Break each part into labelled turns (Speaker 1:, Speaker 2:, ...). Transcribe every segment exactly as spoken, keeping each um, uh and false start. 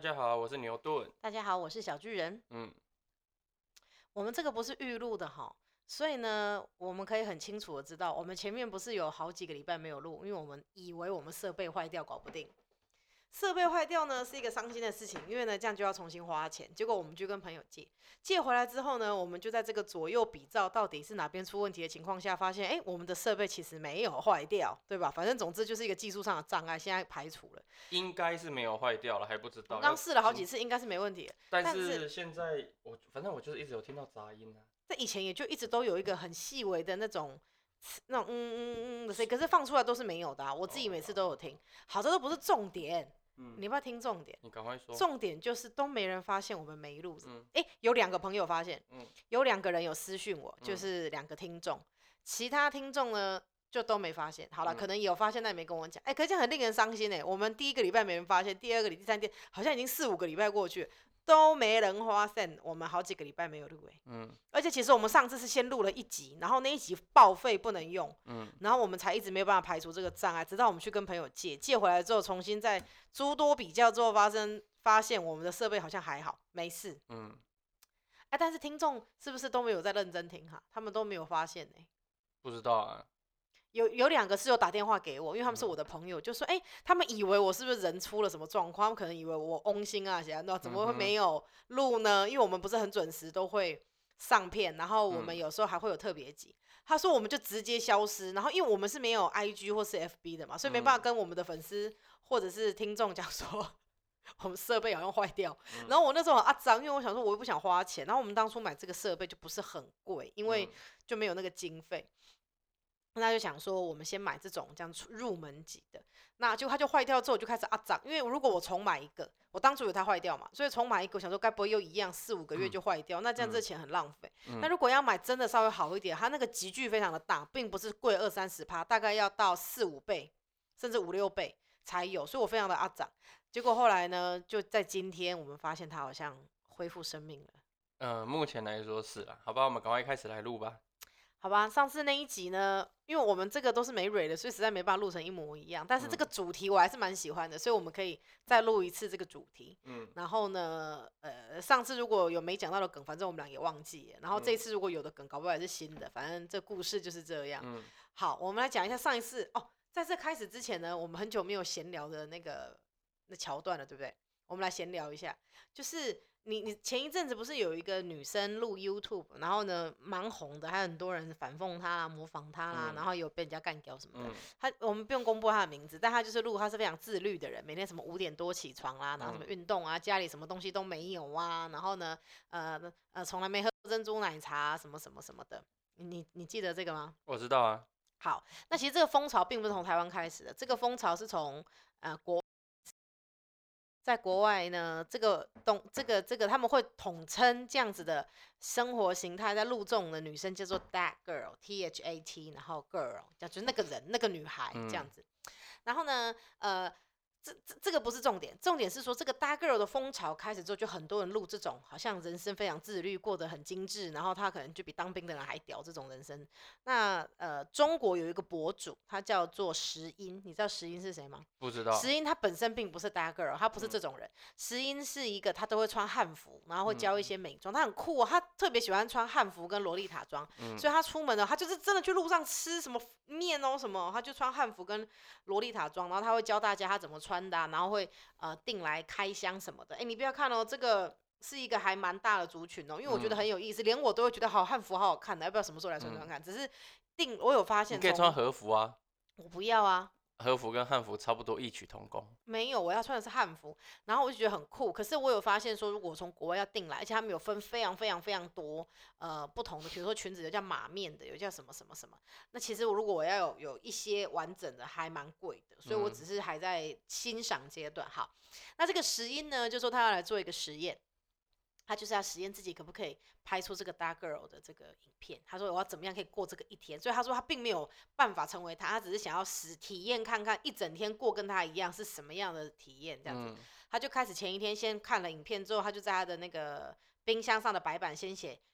Speaker 1: 家好，我是牛顿。
Speaker 2: 大家好，我是小巨人。
Speaker 1: 嗯，
Speaker 2: 我们这个不是预录的哈，所以呢，我们可以很清楚的知道，我们前面不是有好几个礼拜没有录，因为我们以为我们设备坏掉搞不定。设备坏掉呢是一个伤心的事情，因为呢这样就要重新花钱。结果我们就跟朋友借，借回来之后呢，我们就在这个左右比照到底是哪边出问题的情况下，发现哎，我们的设备其实没有坏掉，对吧？反正总之就是一个技术上的障碍，现在排除了。
Speaker 1: 应该是没有坏掉了，还不知道。
Speaker 2: 我刚试了好几次，应该是没问题的。
Speaker 1: 但
Speaker 2: 但是
Speaker 1: 是现在我反正我就是一直有听到杂音啊。
Speaker 2: 在以前也就一直都有一个很细微的那种。那种嗯嗯嗯的声音，可是放出来都是没有的、啊，我自己每次都有听。好，这都不是重点，
Speaker 1: 嗯，
Speaker 2: 你要不要听重点？
Speaker 1: 你赶快说。
Speaker 2: 重点就是都没人发现我们没录。
Speaker 1: 嗯
Speaker 2: 哎、有两个朋友发现，
Speaker 1: 嗯
Speaker 2: 有两个人有私讯我，
Speaker 1: 嗯
Speaker 2: 就是两个听众，其他听众呢就都没发现。好了，
Speaker 1: 嗯
Speaker 2: 可能有发现，但也没跟我讲。哎、可是这样很令人伤心哎、我们第一个礼拜没人发现，第二个礼、第三天好像已经四五个礼拜过去了，都没人发现我们好几个礼拜没有录哎、
Speaker 1: 嗯
Speaker 2: 而且其实我们上次是先录了一集，然后那一集报废不能用，
Speaker 1: 嗯
Speaker 2: 然后我们才一直没有办法排除这个障碍，直到我们去跟朋友借，借回来之后重新再诸多比较之后发生发现我们的设备好像还好，没事。
Speaker 1: 嗯，
Speaker 2: 哎，但是听众是不是都没有在认真听哈？他们都没有发现呢、
Speaker 1: 不知道啊。
Speaker 2: 有有两个是有打电话给我，因为他们是我的朋友，就说哎、欸他们以为我是不是人出了什么状况，他们可能以为我翁心啊，谁那怎么会没有录呢？因为我们不是很准时都会上片，然后我们有时候还会有特别集。他说我们就直接消失，然后因为我们是没有 I G 或是 F B 的嘛，所以没办法跟我们的粉丝或者是听众讲说我们设备好像坏掉。然后我那时候很阿脏，因为我想说我又不想花钱，然后我们当初买这个设备就不是很贵，因为就没有那个经费。那就想说，我们先买这种这样入门级的，那就它就坏掉之后，我就开始啊涨，因为如果我重买一个，我当初以为它坏掉嘛，所以重买一个，我想说该不会又一样四五个月就坏掉，那这样这钱很浪费。那如果要买真的稍微好一点，它那个集距非常的大，并不是贵二三十趴，大概要到四五倍，甚至五六倍才有，所以我非常的啊涨。结果后来呢，就在今天我们发现它好像恢复生命了。
Speaker 1: 呃，目前来说是啦，好吧，我们赶快开始来录吧。
Speaker 2: 好吧，上次那一集呢，因为我们这个都是没蕊的，所以实在没办法录成一模一样。但是这个主题我还是蛮喜欢的，所以我们可以再录一次这个主题。嗯，然后呢，呃，上次如果有没讲到的梗，反正我们俩也忘记了。然后这一次如果有的梗，搞不好也是新的。反正这故事就是这样。嗯，好，我们来讲一下上一次哦，在这开始之前呢，我们很久没有闲聊的那个那桥段了，对不对？我们来闲聊一下，就是你你前一阵子不是有一个女生录 YouTube， 然后呢蛮红的，还有很多人反讽她啦、模仿她啦，嗯、然后有被人家干掉什么的。她、嗯、我们不用公布她的名字，但她就是录，她是非常自律的人，每天什么五点多起床啦，然后什么运动啊，家里什么东西都没有啊，然后呢呃呃从来没喝珍珠奶茶什么什么什么的。你你记得这个吗？
Speaker 1: 我知道啊。
Speaker 2: 好，那其实这个风潮并不是从台湾开始的，这个风潮是从呃国。在国外呢，这个东这个这个他们会统称这样子的生活形态，在录这种的女生叫做 that girl，T H A T， 然后 girl， 就是那个人那个女孩这样子。嗯、然后呢，呃。这这这个不是重点，重点是说这个 dark girl 的风潮开始之后，就很多人录这种好像人生非常自律，过得很精致，然后他可能就比当兵的人还屌这种人生。那呃，中国有一个博主，他叫做石英，你知道石英是谁吗？
Speaker 1: 不知道。
Speaker 2: 石英他本身并不是 dark girl， 他不是这种人。嗯、石英是一个他都会穿汉服，然后会教一些美妆，嗯、他很酷哦，他特别喜欢穿汉服跟洛丽塔装，嗯、所以他出门呢，他就是真的去路上吃什么面哦什么，他就穿汉服跟洛丽塔装，然后他会教大家他怎么穿。的、啊，然后会呃订来开箱什么的，哎，你不要看哦，这个是一个还蛮大的族群哦，因为我觉得很有意思，嗯、连我都会觉得好汉服好好看的，要不要什么时候来穿穿看？嗯、只是订我有发现，
Speaker 1: 你可以穿和服啊，
Speaker 2: 我不要啊。
Speaker 1: 和服跟汉服差不多异曲同工。
Speaker 2: 没有，我要穿的是汉服，然后我就觉得很酷。可是我有发现说，如果我从国外要订来，而且他们有分非常非常非常多呃不同的，比如说裙子有叫马面的，有叫什么什么什么。那其实我如果我要有有一些完整的，还蛮贵的，所以我只是还在欣赏阶段。好，那这个石英呢，就说他要来做一个实验。他就是要实验自己可不可以拍出这个 dark girl 的这个影片。他说我要怎么样可以过这个一天，所以他说他并没有办法成为他，他只是想要实体验看看一整天过跟他一样是什么样的体验这样子。嗯、他就开始前一天先看了影片之后，他就在他的那个冰箱上的白板先写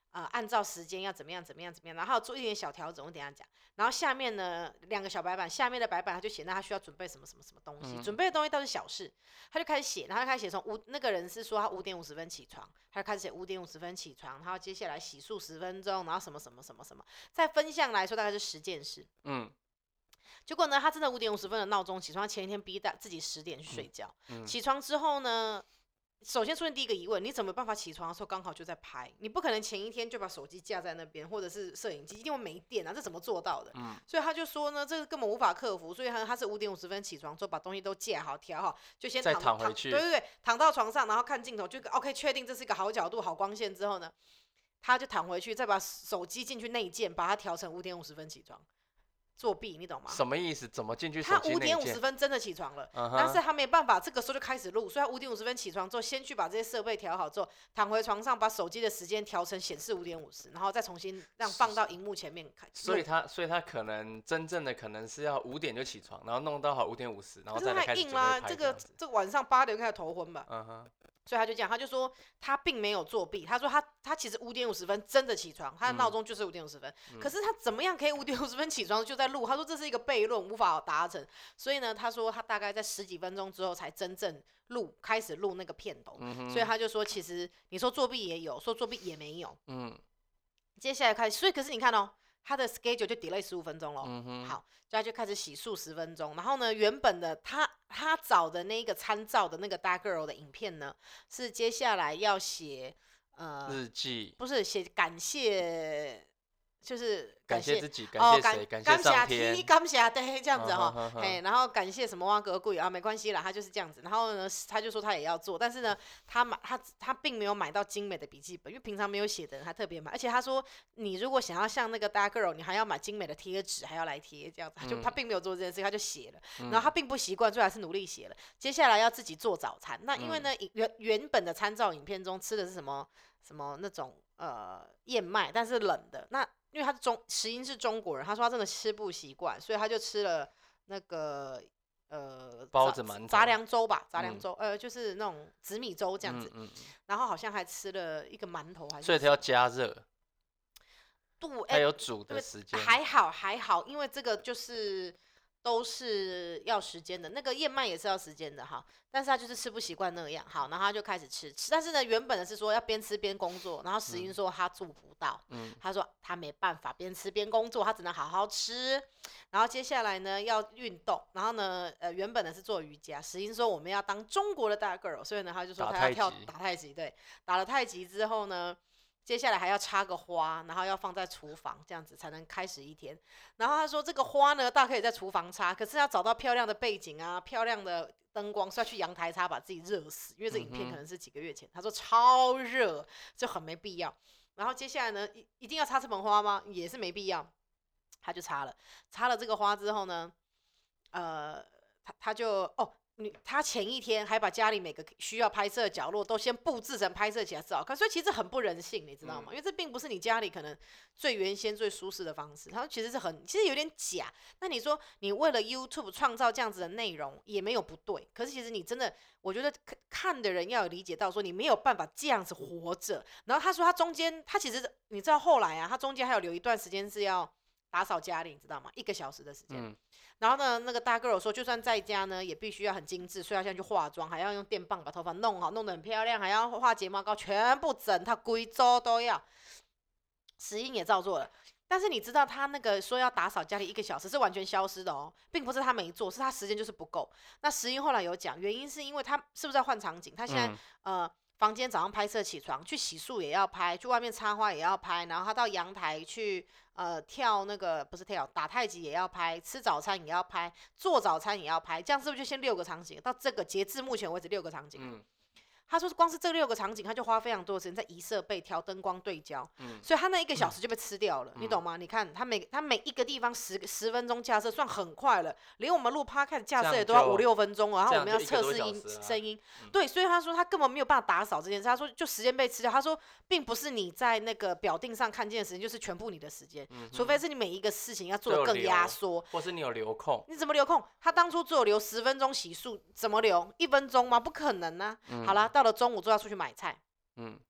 Speaker 2: 呃按照时间要怎么样怎么样怎么样，然后做一点小调整，我等一下讲。然后下面呢两个小白板，下面的白板他就写那他需要准备什么什么什么东西，
Speaker 1: 嗯
Speaker 2: 准备的东西倒是小事，他就开始写，然后他开始写从五那个人是说他五点五十分起床，他就开始写五点五十分起床，然后接下来洗漱十分钟，然后什么什么什么什么，在分项来说大概是十件事。
Speaker 1: 嗯
Speaker 2: 结果呢，他真的五点五十分的闹钟起床，他前一天逼大自己十点去睡觉。
Speaker 1: 嗯
Speaker 2: 起床之后呢，首先出现第一个疑问，你怎么办法起床的时候刚好就在拍？你不可能前一天就把手机架在那边，或者是摄影机，一定会没电啊，这怎么做到的？
Speaker 1: 嗯
Speaker 2: 所以他就说呢，这个根本无法克服，所以他他是五点五十分起床之后，把东西都架好、调好，就先
Speaker 1: 再
Speaker 2: 躺
Speaker 1: 躺回去
Speaker 2: 对对对，躺到床上，然后看镜头，就 OK 确定这是一个好角度、好光线之后呢，他就躺回去，再把手机进去内建，把它调成五点五十分起床。作弊，你懂吗？
Speaker 1: 什么意思？怎么进去手
Speaker 2: 他
Speaker 1: 机内
Speaker 2: 五点五十
Speaker 1: 建？
Speaker 2: 分真的起床了，
Speaker 1: 嗯
Speaker 2: 但是
Speaker 1: 哼，
Speaker 2: 他没办法，这个时候就开始录，所以他五点五十分起床之后，先去把这些设备调好之后，躺回床上，把手机的时间调成显示五点五十，然后再重新让放到荧幕前面看。
Speaker 1: 所以他所以他可能真正的可能是要五点就起床，然后弄到好五点五十，然后
Speaker 2: 可是
Speaker 1: 再来开始
Speaker 2: 太硬啦，
Speaker 1: 准备拍
Speaker 2: 这个
Speaker 1: 这样子。
Speaker 2: 这个晚上八点开始头昏吧。
Speaker 1: 嗯哼，
Speaker 2: 所以他就这样，他就说他并没有作弊，他说他他其实五点五十分真的起床，他的闹钟就是五点五十分，
Speaker 1: 嗯
Speaker 2: 可是他怎么样可以五点五十分起床就在录？他说这是一个悖论，无法达成，所以呢，他说他大概在十几分钟之后才真正录，开始录那个片头，
Speaker 1: 嗯哼，
Speaker 2: 所以他就说其实你说作弊也有，说作弊也没有，
Speaker 1: 嗯
Speaker 2: 接下来开始，所以可是你看哦，他的 schedule 就 delay 十五分钟咯。
Speaker 1: 嗯哼，
Speaker 2: 好，就他就开始洗漱十分钟，然后呢，原本的他他找的那个参照的那个大 girl 的影片呢，是接下来要写呃，
Speaker 1: 日记，
Speaker 2: 不是写感谢，就是谢
Speaker 1: 感谢自己，
Speaker 2: 哦，
Speaker 1: 感谢谁？感
Speaker 2: 感
Speaker 1: 谢上
Speaker 2: 谢天，
Speaker 1: 天。
Speaker 2: 感谢对，这样子哈
Speaker 1: 嗯哼哼，哼
Speaker 2: 嘿，然后感谢什么挖格贵啊，没关系啦，他就是这样子。然后呢，他就说他也要做，但是呢，他买他他并没有买到精美的笔记本，因为平常没有写的人，他特别买。而且他说，你如果想要像那个大 girl，你还要买精美的贴纸，还要来贴这样子。他就
Speaker 1: 嗯
Speaker 2: 他并没有做这件事，他就写了。
Speaker 1: 嗯
Speaker 2: 然后他并不习惯，所以还是努力写了。接下来要自己做早餐，那因为
Speaker 1: 嗯
Speaker 2: 呢，影原原本的参照影片中吃的是什么什么那种呃燕麦，但是冷的那。因为他是中石英是中国人，他说他真的吃不习惯，所以他就吃了那个呃杂
Speaker 1: 包子馒头
Speaker 2: 杂粮粥吧，杂粮
Speaker 1: 嗯
Speaker 2: 粥，呃就是那种紫米粥这样子，
Speaker 1: 嗯嗯，
Speaker 2: 然后好像还吃了一个馒头还是
Speaker 1: 所以它要加热，
Speaker 2: 对，哎、
Speaker 1: 它有煮
Speaker 2: 对
Speaker 1: 的时间。
Speaker 2: 还好还好，因为这个就是都是要时间的，那个燕麦也是要时间的哈，但是他就是吃不习惯那样，好，然后他就开始吃吃，但是呢，原本的是说要边吃边工作，然后石英说他做不到，
Speaker 1: 嗯
Speaker 2: 他说他没办法边吃边工作，他只能好好吃，然后接下来呢要运动，然后呢呃原本的是做瑜伽，石英说我们要当中国的大 girl，所以呢他就说
Speaker 1: 打
Speaker 2: 他要跳
Speaker 1: 太极
Speaker 2: 打太极，对，打了太极之后呢。接下来还要插个花，然后要放在厨房，这样子才能开始一天。然后他说，这个花呢，大可以在厨房插，可是要找到漂亮的背景啊，漂亮的灯光，是要去阳台插，把自己热死。因为这影片可能是几个月前，他说超热，就很没必要。然后接下来呢，一一定要插这盆花吗？也是没必要，他就插了。插了这个花之后呢，呃，他他就哦。你他前一天还把家里每个需要拍摄的角落都先布置成拍摄起来最好看，所以其实很不人性，你知道吗？
Speaker 1: 嗯
Speaker 2: 因为这并不是你家里可能最原先、最舒适的方式，他说其实是很，其实有点假。那你说你为了 YouTube 创造这样子的内容也没有不对，可是其实你真的，我觉得看的人要有理解到说你没有办法这样子活着。然后他说他中间，他其实你知道后来啊，他中间还有留一段时间是要打扫家里，你知道吗？一个小时的时间。
Speaker 1: 嗯
Speaker 2: 然后呢，那个大 girl 说，就算在家呢，也必须要很精致，所以要先去化妆，还要用电棒把头发弄好，弄得很漂亮，还要画睫毛膏，全部整套贵州都要。石英也照做了，但是你知道他那个说要打扫家里一个小时是完全消失的哦，并不是他没做，是他时间就是不够。那石英后来有讲，原因是因为他是不是要换场景？他现在、
Speaker 1: 嗯
Speaker 2: 呃。房间早上拍摄起床，去洗漱也要拍，去外面插花也要拍，然后他到阳台去呃跳那个不是跳打太极也要拍，吃早餐也要拍，做早餐也要拍，这样是不是就先六个场景？到这个截至目前为止六个场景。
Speaker 1: 嗯
Speaker 2: 他说光是这六个场景，他就花非常多的时间在移设备、调灯光、对焦，
Speaker 1: 嗯
Speaker 2: 所以他那一个小时就被吃掉了，
Speaker 1: 嗯
Speaker 2: 你懂吗？你看他每他每一个地方十十分钟架设算很快了，连我们录 podcast 架设也都要五六分钟了，然后我们要测试音声音，
Speaker 1: 嗯
Speaker 2: 对，所以他说他根本没有办法打扫这件事，他说就时间被吃掉，他说并不是你在那个表定上看见的时间就是全部你的时间，
Speaker 1: 嗯
Speaker 2: 除非是你每一个事情要做得更压缩，
Speaker 1: 或是你有留空，
Speaker 2: 你怎么留空？他当初只有留十分钟洗漱，怎么留？一分钟吗？不可能啊！
Speaker 1: 嗯
Speaker 2: 好啦，到了中午就要出去买菜，
Speaker 1: 嗯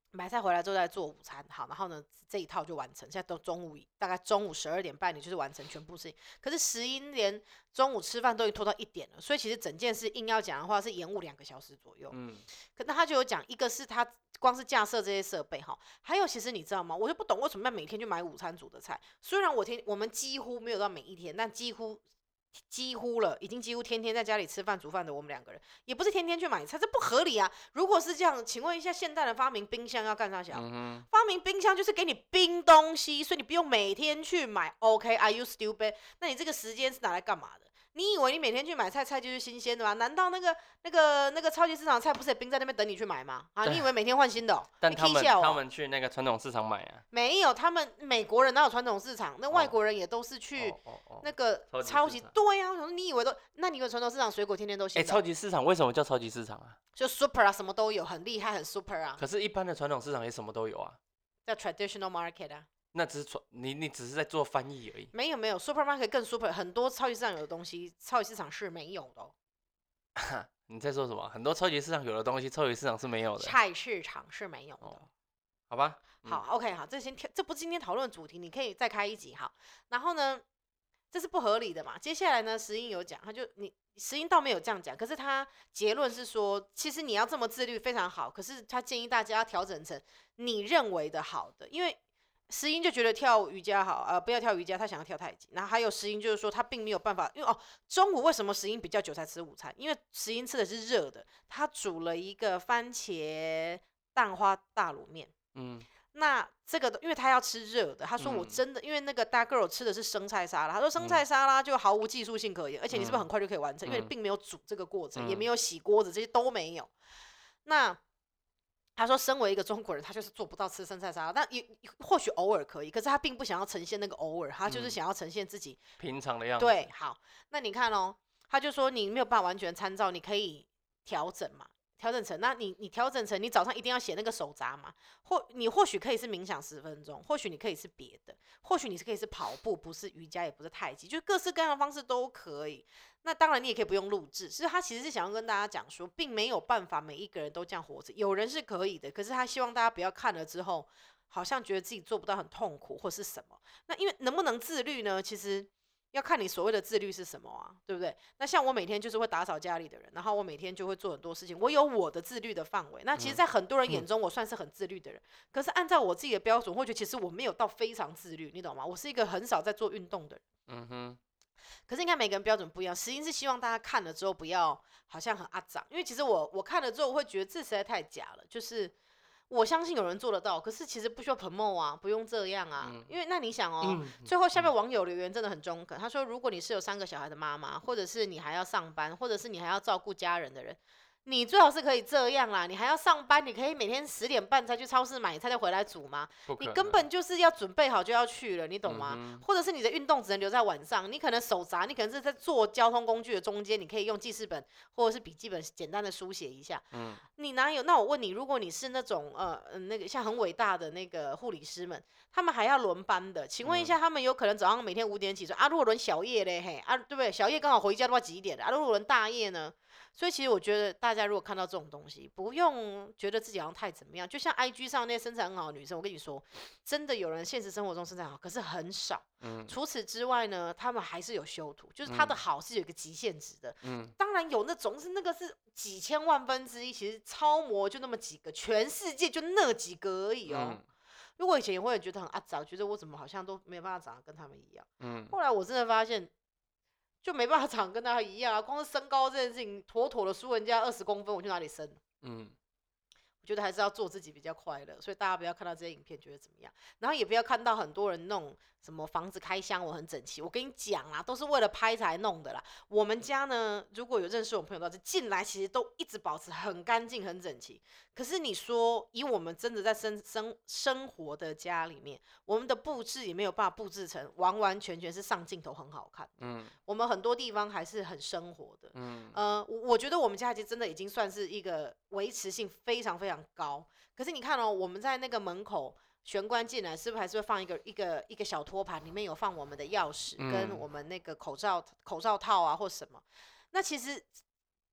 Speaker 2: 买菜回来之后再做午餐，好，然后呢这一套就完成。现在都中午大概中午十二点半，你就是完成全部事情。可是石英连中午吃饭都已经拖到一点了，所以其实整件事硬要讲的话是延误两个小时左右。嗯，可那他就有讲，一个是他光是架设这些设备哈，还有其实你知道吗？我就不懂为什么要每天去买午餐煮的菜。虽然我天我们几乎没有到每一天，但几乎。几乎了，已经几乎天天在家里吃饭煮饭的我们两个人，也不是天天去买菜，这不合理啊！如果是这样，请问一下，现代人发明冰箱要干啥小？嗯、发明冰箱就是给你冰东西，所以你不用每天去买。OK，Are you stupid？ 那你这个时间是拿来干嘛的？你以为你每天去买菜，菜就是新鲜的吗？难道那个那个那个超级市场的菜不是也冰在那边等你去买吗？啊，你以为每天换新的、哦？
Speaker 1: 但他们、
Speaker 2: 哦、
Speaker 1: 他们去那个传统市场买啊？
Speaker 2: 没有，他们美国人哪有传统市场？那外国人也都是去那个超级。哦哦哦、对呀、啊，我说你以为都？那你以为传统市场水果天天都新的？
Speaker 1: 哎、欸，超级市场为什么叫超级市场啊？
Speaker 2: 就 super 啊，什么都有，很厉害，很 super 啊。
Speaker 1: 可是，一般的传统市场也什么都有啊。
Speaker 2: 叫 traditional market 啊。
Speaker 1: 那只是你你只是在做翻译而已。
Speaker 2: 没有没有 ，supermarket 更 super， 很多超级市场有的东西，超级市场是没有的、
Speaker 1: 哦。你在说什么？很多超级市场有的东西，超级市场是没有的。
Speaker 2: 菜市场是没有的。哦、
Speaker 1: 好吧。
Speaker 2: 嗯、好 ，OK， 好，这先这不是今天讨论的主题，你可以再开一集好。然后呢，这是不合理的嘛？接下来呢，石英有讲，他就你石英倒没有这样讲，可是他结论是说，其实你要这么自律非常好，可是他建议大家要调整成你认为的好的，因为。石英就觉得跳瑜伽好，呃，不要跳瑜伽，他想要跳太极。然后还有石英就是说他并没有办法，因为哦，中午为什么石英比较久才吃午餐？因为石英吃的是热的，他煮了一个番茄蛋花大卤面。嗯，那这个因为他要吃热的，他说我真的，嗯、因为那个大 girl 吃的是生菜沙拉，他说生菜沙拉就毫无技术性可言，而且你是不是很快就可以完成？嗯、因为你并没有煮这个过程，嗯、也没有洗锅子，这些都没有。那他说，身为一个中国人，他就是做不到吃生菜沙拉，但也或许偶尔可以，可是他并不想要呈现那个偶尔，他就是想要呈现自己、嗯、
Speaker 1: 平常的样子。
Speaker 2: 对，好，那你看哦，他就说你没有办法完全参照，你可以调整嘛，调整成，那你你调整成你早上一定要写那个手札嘛，或你或许可以是冥想十分钟，或许你可以是别的，或许你是可以是跑步，不是瑜伽，也不是太极，就各式各样的方式都可以。那当然，你也可以不用录制。所以他其实是想要跟大家讲说，并没有办法每一个人都这样活着。有人是可以的，可是他希望大家不要看了之后，好像觉得自己做不到，很痛苦或是什么。那因为能不能自律呢？其实要看你所谓的自律是什么啊，对不对？那像我每天就是会打扫家里的人，然后我每天就会做很多事情，我有我的自律的范围。那其实，在很多人眼中，我算是很自律的人。嗯、可是按照我自己的标准，或者其实我没有到非常自律，你懂吗？我是一个很少在做运动的人。嗯哼。可是应该每个人标准不一样，实际是希望大家看了之后不要好像很阿脏，因为其实我我看了之后我会觉得这实在太假了，就是我相信有人做得到，可是其实不需要 promote 啊，不用这样啊，嗯、因为那你想哦，嗯、最后下面网友留言真的很中肯，他说如果你是有三个小孩的妈妈，或者是你还要上班，或者是你还要照顾家人的人。你最好是可以这样啦，你还要上班，你可以每天十点半才去超市买菜再回来煮吗？你根本就是要准备好就要去了，你懂吗？嗯、或者是你的运动只能留在晚上，你可能手札，你可能是在做交通工具的中间，你可以用记事本或者是笔记本简单的书写一下。嗯、你哪有？那我问你，如果你是那种呃那个像很伟大的那个护理师们，他们还要轮班的，请问一下，他们有可能早上每天五点起床啊？如果轮小夜嘞，嘿啊，对不对？小夜刚好回家的话几点啊？如果轮大夜呢？所以其实我觉得大家如果看到这种东西，不用觉得自己好像太怎么样。就像 I G 上那些身材很好的女生，我跟你说，真的有人现实生活中身材好，可是很少。嗯、除此之外呢，他们还是有修图，就是他的好是有一个极限值的。嗯、当然有那种是那个是几千万分之一，其实超模就那么几个，全世界就那几个而已哦。嗯如果以前也会觉得很阿杂，觉得我怎么好像都没办法长得跟他们一样。嗯、后来我真的发现。就没办法长跟他一样啊！光是身高这件事情，妥妥的输人家二十公分，我去哪里生？嗯，我觉得还是要做自己比较快乐，所以大家不要看到这些影片觉得怎么样，然后也不要看到很多人弄什么房子开箱我很整齐，我跟你讲啦，都是为了拍才弄的啦。我们家呢，如果有认识我朋友到这进来，其实都一直保持很干净、很整齐。可是你说，以我们真的在生生生活的家里面，我们的布置也没有办法布置成完完全全是上镜头很好看。嗯，我们很多地方还是很生活的。嗯，呃，我觉得我们家其实真的已经算是一个维持性非常非常高。可是你看哦，我们在那个门口玄关进来，是不是还是会放一个一个一个小托盘，里面有放我们的钥匙跟我们那个口罩口罩套啊或什么？那其实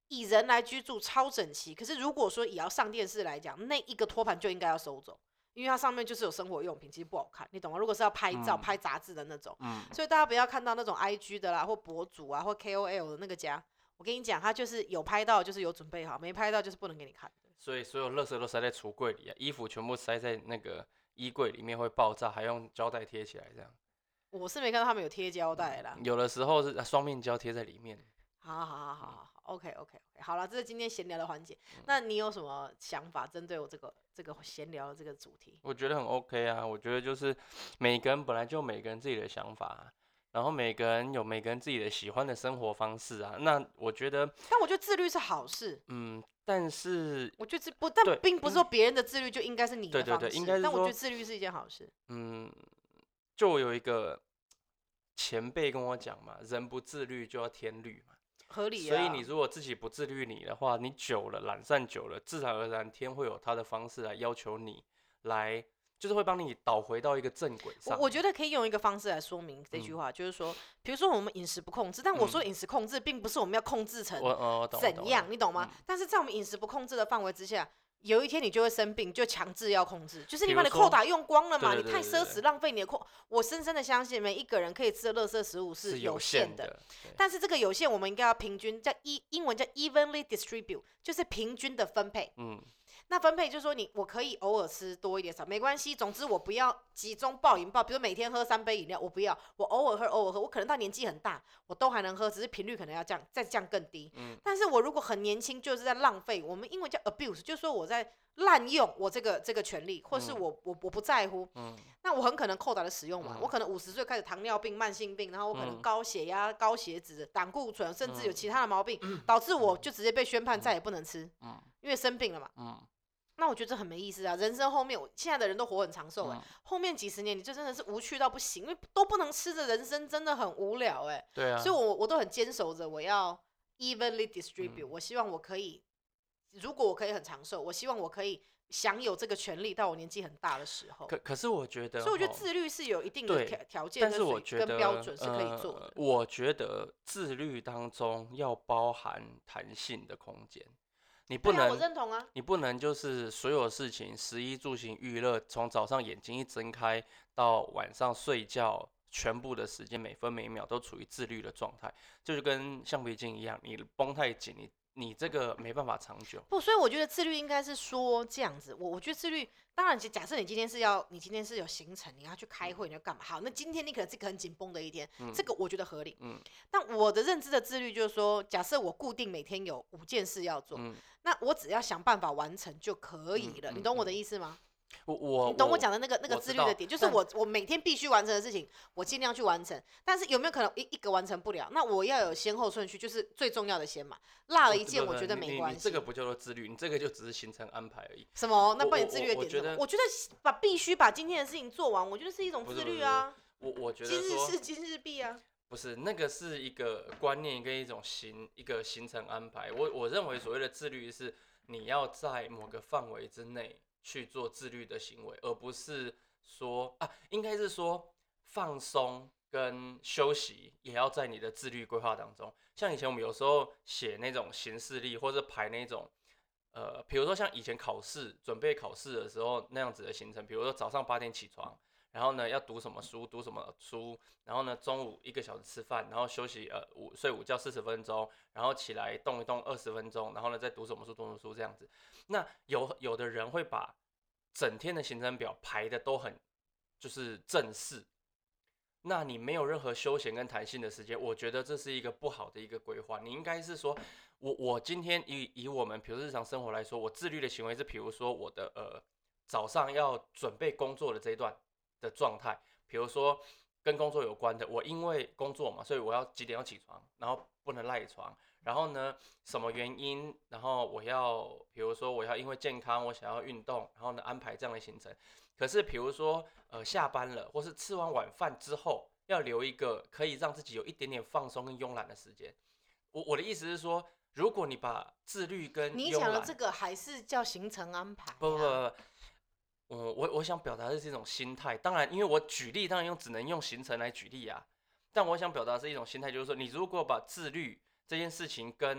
Speaker 2: 以人来居住超整齐，可是如果说也要上电视来讲，那一个托盘就应该要收走。因为它上面就是有生活用品，其实不好看，你懂吗？如果是要拍照、嗯、拍杂志的那种、嗯，所以大家不要看到那种 I G 的啦，或博主啊，或 K O L 的那个家，我跟你讲，他就是有拍到就是有准备好，没拍到就是不能给你看的。
Speaker 1: 所以所有垃圾都塞在橱柜里啊，衣服全部塞在那个衣柜里面会爆炸，还用胶带贴起来这样。
Speaker 2: 我是没看到他们有贴胶带啦、
Speaker 1: 嗯，有的时候是双面胶贴在里面。
Speaker 2: 好好好好好 ，OK OK OK， 好了，这是今天闲聊的环节、嗯。那你有什么想法针对我这个这个闲聊的这个主题？
Speaker 1: 我觉得很 OK 啊，我觉得就是每个人本来就有每个人自己的想法、啊，然后每个人有每个人自己的喜欢的生活方式啊。那我觉得，
Speaker 2: 但我觉得自律是好事。
Speaker 1: 嗯，但是
Speaker 2: 我觉得不，但并不是说别人的自律就应该是你的方式。
Speaker 1: 对对对，应该是说，
Speaker 2: 但我觉得自律是一件好事。
Speaker 1: 嗯，就有一个前辈跟我讲嘛，人不自律就要天律嘛。
Speaker 2: 合理啊。
Speaker 1: 所以你如果自己不自律你的话，你久了懒散久了，自然而然天会有他的方式来要求你，来就是会帮你导回到一个正轨上。
Speaker 2: 我, 我觉得可以用一个方式来说明这句话，嗯、就是说，比如说我们饮食不控制，但我说饮食控制并不是我们要控制成怎样，
Speaker 1: 嗯、
Speaker 2: 你懂吗、嗯？但是在我们饮食不控制的范围之下。有一天你就会生病，就强制要控制，就是你把你扣打用光了嘛，
Speaker 1: 对对对对对，
Speaker 2: 你太奢侈浪费你的扣。我深深的相信每一个人可以吃的垃圾食物是有限的，
Speaker 1: 是有限的，
Speaker 2: 但是这个有限我们应该要平均，叫英英文叫 evenly distribute， 就是平均的分配。嗯。那分配就是说你我可以偶尔吃多一点少没关系，总之我不要集中暴饮暴，比如每天喝三杯饮料，我不要，我偶尔喝偶尔喝，我可能到年纪很大我都还能喝，只是频率可能要降再降更低。嗯。但是我如果很年轻就是在浪费，我们英文叫 abuse， 就是说我在滥用我这个这个权利，或是我、嗯、我我不在乎，嗯，那我很可能扣打的使用嘛、嗯，我可能五十岁开始糖尿病、慢性病，然后我可能高血压、高血脂、胆固醇，甚至有其他的毛病，嗯、导致我就直接被宣判再也不能吃，嗯，因为生病了嘛，嗯。那我觉得这很没意思啊！人生后面，现在的人都活很长寿哎、欸嗯，后面几十年你就真的是无趣到不行，因为都不能吃的人生真的很无聊哎、欸。
Speaker 1: 对啊。
Speaker 2: 所以我我都很坚守着我要 evenly distribute，、嗯、我希望我可以，如果我可以很长寿，我希望我可以享有这个权利到我年纪很大的时候。
Speaker 1: 可可是我觉得，
Speaker 2: 所以我觉得自律是有一定的条条件跟标准是可以做的、呃。
Speaker 1: 我觉得自律当中要包含弹性的空间。你不能、
Speaker 2: 啊，我认同啊。
Speaker 1: 你不能就是所有事情，食衣住行娱乐，从早上眼睛一睁开到晚上睡觉，全部的时间每分每秒都处于自律的状态，就是跟橡皮筋一样，你绷太紧，你你这个没办法长久。
Speaker 2: 不，所以我觉得自律应该是说这样子。我我觉得自律，当然假设你今天是要，你今天是有行程，你要去开会，你要干嘛？好，那今天你可能是个很紧绷的一天、嗯，这个我觉得合理。嗯。但我的认知的自律就是说，假设我固定每天有五件事要做。嗯，那我只要想办法完成就可以了，嗯嗯、你懂我的意思吗？
Speaker 1: 我我
Speaker 2: 你懂我讲的那个那个自律的点，就是我我每天必须完成的事情，我尽量去完成。但是有没有可能一一个完成不了？那我要有先后顺序，就是最重要的先嘛。落了一件，我觉得没关系。
Speaker 1: 你这个不叫做自律，你这个就只是行程安排而已。
Speaker 2: 什么？那不然你自律的点是什么？我觉得把必须把今天的事情做完，我觉得是一种自律啊。
Speaker 1: 我我觉得
Speaker 2: 今日事今日毕啊。
Speaker 1: 不是，那个是一个观念跟一种行一个行程安排。我我认为所谓的自律是你要在某个范围之内去做自律的行为，而不是说啊，应该是说放松跟休息也要在你的自律规划当中。像以前我们有时候写那种行事历，或者排那种呃，比如说像以前考试准备考试的时候那样子的行程，比如说早上八点起床。然后呢，要读什么书，读什么书，然后呢，中午一个小时吃饭，然后休息，呃，午睡午觉四十分钟，然后起来动一动二十分钟，然后呢，再读什么书，读什么书这样子。那有有的人会把整天的行程表排的都很就是正式，那你没有任何休闲跟弹性的时间，我觉得这是一个不好的一个规划。你应该是说，我我今天以以我们比如日常生活来说，我自律的行为是，比如说我的呃早上要准备工作的这一段。的状态，比如说跟工作有关的，我因为工作嘛，所以我要几点要起床，然后不能赖床，然后呢，什么原因，然后我要，比如说我要因为健康，我想要运动，然后呢安排这样的行程。可是比如说呃下班了，或是吃完晚饭之后，要留一个可以让自己有一点点放松跟慵懒的时间。我我的意思是说，如果你把自律跟慵懒，
Speaker 2: 你讲的这个还是叫行程安排、啊？
Speaker 1: 不不不不。嗯，我我想表达的是一种心态，当然，因为我举例，当然用只能用行程来举例啊。但我想表达的是一种心态，就是说，你如果把自律这件事情跟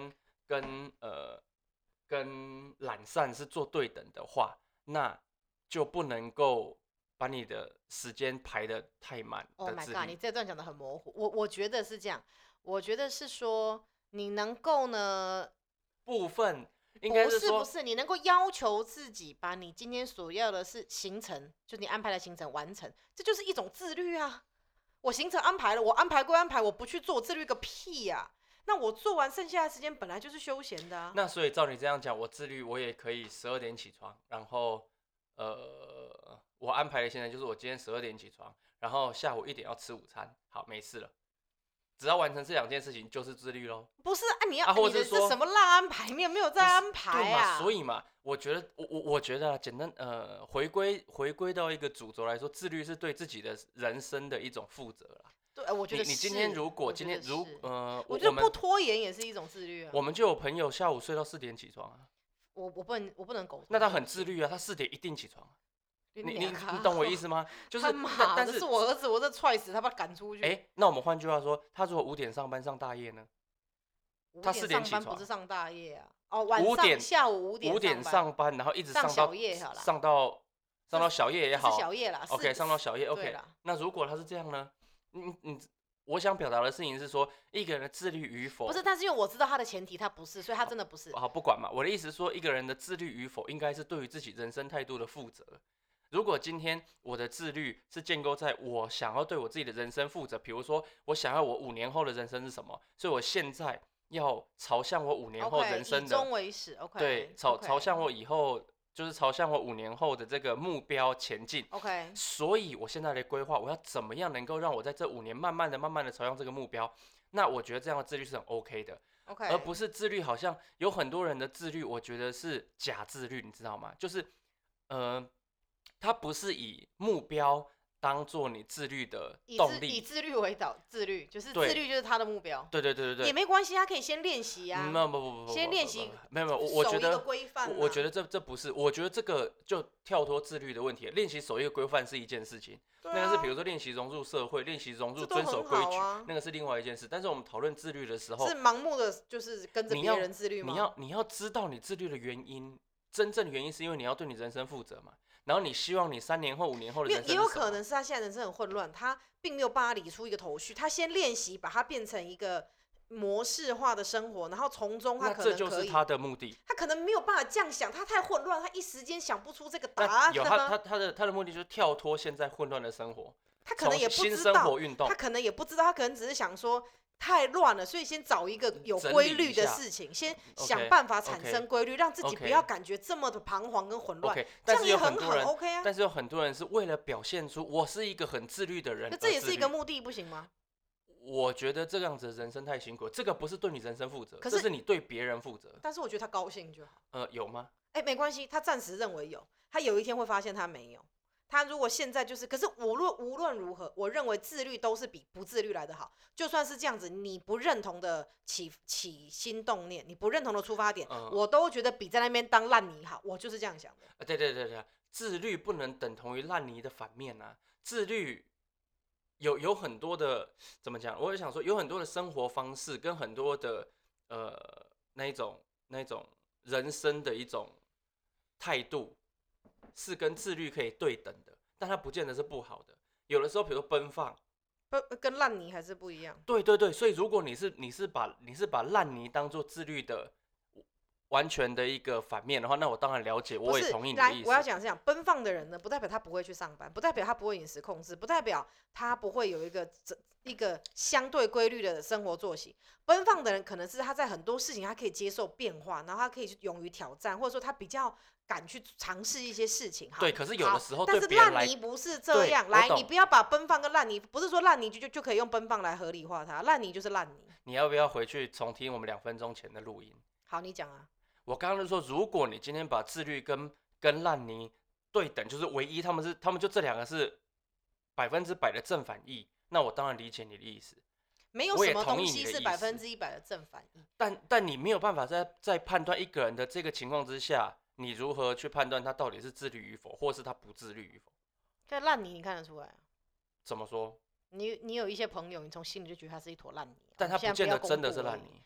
Speaker 1: 跟呃跟懒散是做对等的话，那就不能够把你的时间排得太满的
Speaker 2: Oh my
Speaker 1: 自
Speaker 2: god！
Speaker 1: 律。
Speaker 2: 你这段讲的很模糊，我我觉得是这样，我觉得是说你能够呢，
Speaker 1: 部分应该
Speaker 2: 不
Speaker 1: 是说，
Speaker 2: 是不是，你能够要求自己把你今天所要的是行程，就你安排的行程完成，这就是一种自律啊。我行程安排了，我安排归安排，我不去做，自律个屁呀、那我做完剩下的时间本来就是休闲的啊。
Speaker 1: 那所以照你这样讲，我自律我也可以十二点起床，然后呃我安排的行程就是我今天十二点起床，然后下午一点要吃午餐，好没事了。只要完成这两件事情就是自律喽。
Speaker 2: 不是啊，你要、
Speaker 1: 啊或
Speaker 2: 你的
Speaker 1: 者是说
Speaker 2: 这什么烂安排？你有没有在安排
Speaker 1: 对
Speaker 2: 啊？
Speaker 1: 嘛？所以嘛，我觉得我我我觉得啊，简单呃，回归回归到一个主轴来说，自律是对自己的人生的一种负责啦。
Speaker 2: 对，我觉得
Speaker 1: 你你今天
Speaker 2: 是
Speaker 1: 如果
Speaker 2: 我觉
Speaker 1: 今天如
Speaker 2: 得是
Speaker 1: 呃，
Speaker 2: 我觉得不
Speaker 1: 我们
Speaker 2: 拖延也是一种自律啊。
Speaker 1: 我们就有朋友下午睡到四点起床啊，
Speaker 2: 我我不能我不能苟同。
Speaker 1: 那他很自律啊，他四点一定起床啊。你你你
Speaker 2: 你
Speaker 1: 懂我意思吗？就是
Speaker 2: 他
Speaker 1: 但
Speaker 2: 妈的
Speaker 1: 但是
Speaker 2: 是我儿子，我这踹死他，把他赶出去。
Speaker 1: 哎、那我们换句话说，他如果五点上班上大夜呢？他四点起床
Speaker 2: 上班不是上大夜啊？哦，晚
Speaker 1: 五点
Speaker 2: 上下午五点
Speaker 1: 五点上班，然后一直
Speaker 2: 上
Speaker 1: 到
Speaker 2: 小夜好啦
Speaker 1: 上到上到小夜也
Speaker 2: 是
Speaker 1: 好
Speaker 2: 小夜啦。
Speaker 1: ，OK，
Speaker 2: 是
Speaker 1: 上到小夜
Speaker 2: 对
Speaker 1: ，OK
Speaker 2: 啦。
Speaker 1: 那如果他是这样呢？你你，我想表达的事情是说，一个人的自律与否，
Speaker 2: 不是，但是因为我知道他的前提他不是，所以他真的不是。
Speaker 1: 好不管嘛。我的意思是说，一个人的自律与否，应该是对于自己人生态度的负责。如果今天我的自律是建构在我想要对我自己的人生负责，比如说我想要我五年后的人生是什么，所以我现在要朝向我五年后
Speaker 2: OK，
Speaker 1: 人生
Speaker 2: 以终
Speaker 1: 的
Speaker 2: 为始。OK，
Speaker 1: 对，朝
Speaker 2: OK
Speaker 1: 朝向我以后就是朝向我五年后的这个目标前进。
Speaker 2: OK，
Speaker 1: 所以我现在的规划，我要怎么样能够让我在这五年慢慢的、慢慢的朝向这个目标？那我觉得这样的自律是很 OK 的。
Speaker 2: OK，
Speaker 1: 而不是自律，好像有很多人的自律，我觉得是假自律，你知道吗？就是，呃，他不是以目标当做你自律的
Speaker 2: 以
Speaker 1: 动力。
Speaker 2: 自以自律为导，自律就是
Speaker 1: 对
Speaker 2: 自律就是他的目标。
Speaker 1: 对对对对对，
Speaker 2: 也没关系，他可以先练习啊。
Speaker 1: 嗯，不不不不，
Speaker 2: 先练习，
Speaker 1: 没有没有，我我觉
Speaker 2: 守一个
Speaker 1: 得，
Speaker 2: 规范啊。
Speaker 1: 我我觉得这这不是，我觉得这个就跳脱自律的问题了。练习守一个规范是一件事情，
Speaker 2: 对啊
Speaker 1: 那个是比如说练习融入社会，练习融入
Speaker 2: 这都
Speaker 1: 遵守
Speaker 2: 很
Speaker 1: 规矩，
Speaker 2: 好啊
Speaker 1: 那个是另外一件事。但是我们讨论自律的时候，
Speaker 2: 是盲目的，就是跟着别
Speaker 1: 你要
Speaker 2: 人自律吗？
Speaker 1: 你要你要知道你自律的原因，真正的原因是因为你要对你人生负责嘛。然后你希望你三年后、五年后的
Speaker 2: 也
Speaker 1: 人生是什么
Speaker 2: 也有可能是他现在人生很混乱，他并没有办法理出一个头绪。他先练习，把它变成一个模式化的生活，然后从中他
Speaker 1: 那
Speaker 2: 可能可以。
Speaker 1: 这就是他的目的。
Speaker 2: 他可能没有办法这样想，他太混乱，他一时间想不出这个答
Speaker 1: 那
Speaker 2: 案。
Speaker 1: 有他他他的他的目的就是跳脱现在混乱的生活，
Speaker 2: 他可能也不
Speaker 1: 从新生
Speaker 2: 知道
Speaker 1: 活运动
Speaker 2: 他可能也不知道，他可能只是想说太乱了，所以先找一个有
Speaker 1: 整理
Speaker 2: 规律
Speaker 1: 一下
Speaker 2: 的事情，先
Speaker 1: OK，
Speaker 2: 想办法产
Speaker 1: OK，
Speaker 2: 生规律，让自己不
Speaker 1: OK
Speaker 2: 要感觉这么的彷徨跟混乱。
Speaker 1: OK，
Speaker 2: 这
Speaker 1: 但是
Speaker 2: 样也很好
Speaker 1: 有很多人
Speaker 2: ，OK 啊。
Speaker 1: 但是有很多人是为了表现出我是一个很自律的人，
Speaker 2: 那这也
Speaker 1: 而自律
Speaker 2: 是一个目的，不行吗？
Speaker 1: 我觉得这样子的人生太辛苦了，这个不是对你人生负责，
Speaker 2: 可是
Speaker 1: 这是你对别人负责。
Speaker 2: 但是我觉得他高兴就好。
Speaker 1: 呃，有吗？
Speaker 2: 哎、没关系，他暂时认为有，他有一天会发现他没有。他如果现在就是，可是无论无论如何，我认为自律都是比不自律来的好。就算是这样子，你不认同的起起心动念，你不认同的出发点，
Speaker 1: 嗯
Speaker 2: 我都觉得比在那边当烂泥好。我就是这样想的。
Speaker 1: 啊，对对对对，自律不能等同于烂泥的反面啊。自律有有很多的怎么讲？我也想说，有很多的生活方式跟很多的呃那一种那一种人生的一种态度，是跟自律可以对等的，但它不见得是不好的。有的时候，比如说奔放，
Speaker 2: 不跟烂泥还是不一样。
Speaker 1: 对对对，所以如果你是你是把你是把烂泥当做自律的完全的一个反面的话，那我当然了解，我也同意你的意思。
Speaker 2: 来，我要讲是讲奔放的人呢，不代表他不会去上班，不代表他不会饮食控制，不代表他不会有一个一个相对规律的生活作息。奔放的人可能是他在很多事情他可以接受变化，然后他可以去勇于挑战，或者说他比较敢去尝试一些事情。
Speaker 1: 对，可是有的时候
Speaker 2: 但是
Speaker 1: 对别人来，
Speaker 2: 烂泥不是这样。来，
Speaker 1: 对我懂
Speaker 2: 你不要把奔放跟烂泥，不是说烂泥就就就可以用奔放来合理化它，烂泥就是烂泥。
Speaker 1: 你要不要回去重听我们两分钟前的录音？
Speaker 2: 好，你讲啊。
Speaker 1: 我刚刚就说，如果你今天把自律跟跟烂泥对等，就是唯一他们是他们就这两个是百分之百的正反义，那我当然理解你的意思。
Speaker 2: 没有什么东西是百分之一百的正反义。
Speaker 1: 但但你没有办法在在判断一个人的这个情况之下，你如何去判断他到底是自律与否，或是他不自律与否？
Speaker 2: 这烂泥你看得出来啊？
Speaker 1: 怎么说？
Speaker 2: 你你有一些朋友，你从心里就觉得他是一坨烂泥，
Speaker 1: 但他不见得真的是烂
Speaker 2: 泥。
Speaker 1: 泥。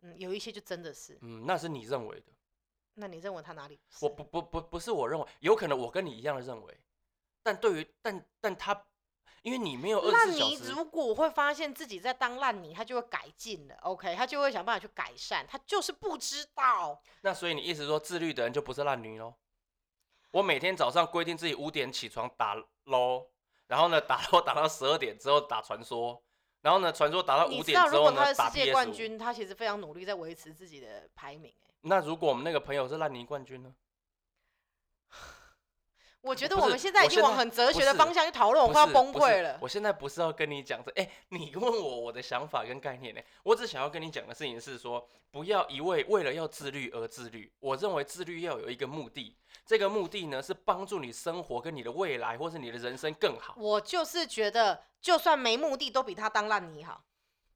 Speaker 2: 嗯，有一些就真的是。
Speaker 1: 嗯，那是你认为的。
Speaker 2: 那你认为他哪里不是？
Speaker 1: 我不不不不是我认为，有可能我跟你一样的认为，但对于但但他，因为你没有二十
Speaker 2: 烂
Speaker 1: 四小时。
Speaker 2: 泥如果会发现自己在当烂泥，他就会改进了 ，OK， 他就会想办法去改善，他就是不知道。
Speaker 1: 那所以你意思说自律的人就不是烂泥咯？我每天早上规定自己五点起床打 L O， 然后呢打 L O 打到十二点之后打传说，然后呢传说打到五点之后呢打 P S 五。
Speaker 2: 你知道如果他是世界冠军，他其实非常努力在维持自己的排名、欸。
Speaker 1: 那如果我们那个朋友是烂泥冠军呢？
Speaker 2: 我觉得我们现在已经往很哲学的方向去讨论，我快要崩溃了。
Speaker 1: 我现在不是要跟你讲这，哎、欸，你问我我的想法跟概念呢、欸，我只想要跟你讲的事情是说，不要一味为了要自律而自律。我认为自律要有一个目的，这个目的呢是帮助你生活跟你的未来或是你的人生更好。
Speaker 2: 我就是觉得，就算没目的，都比他当烂泥好。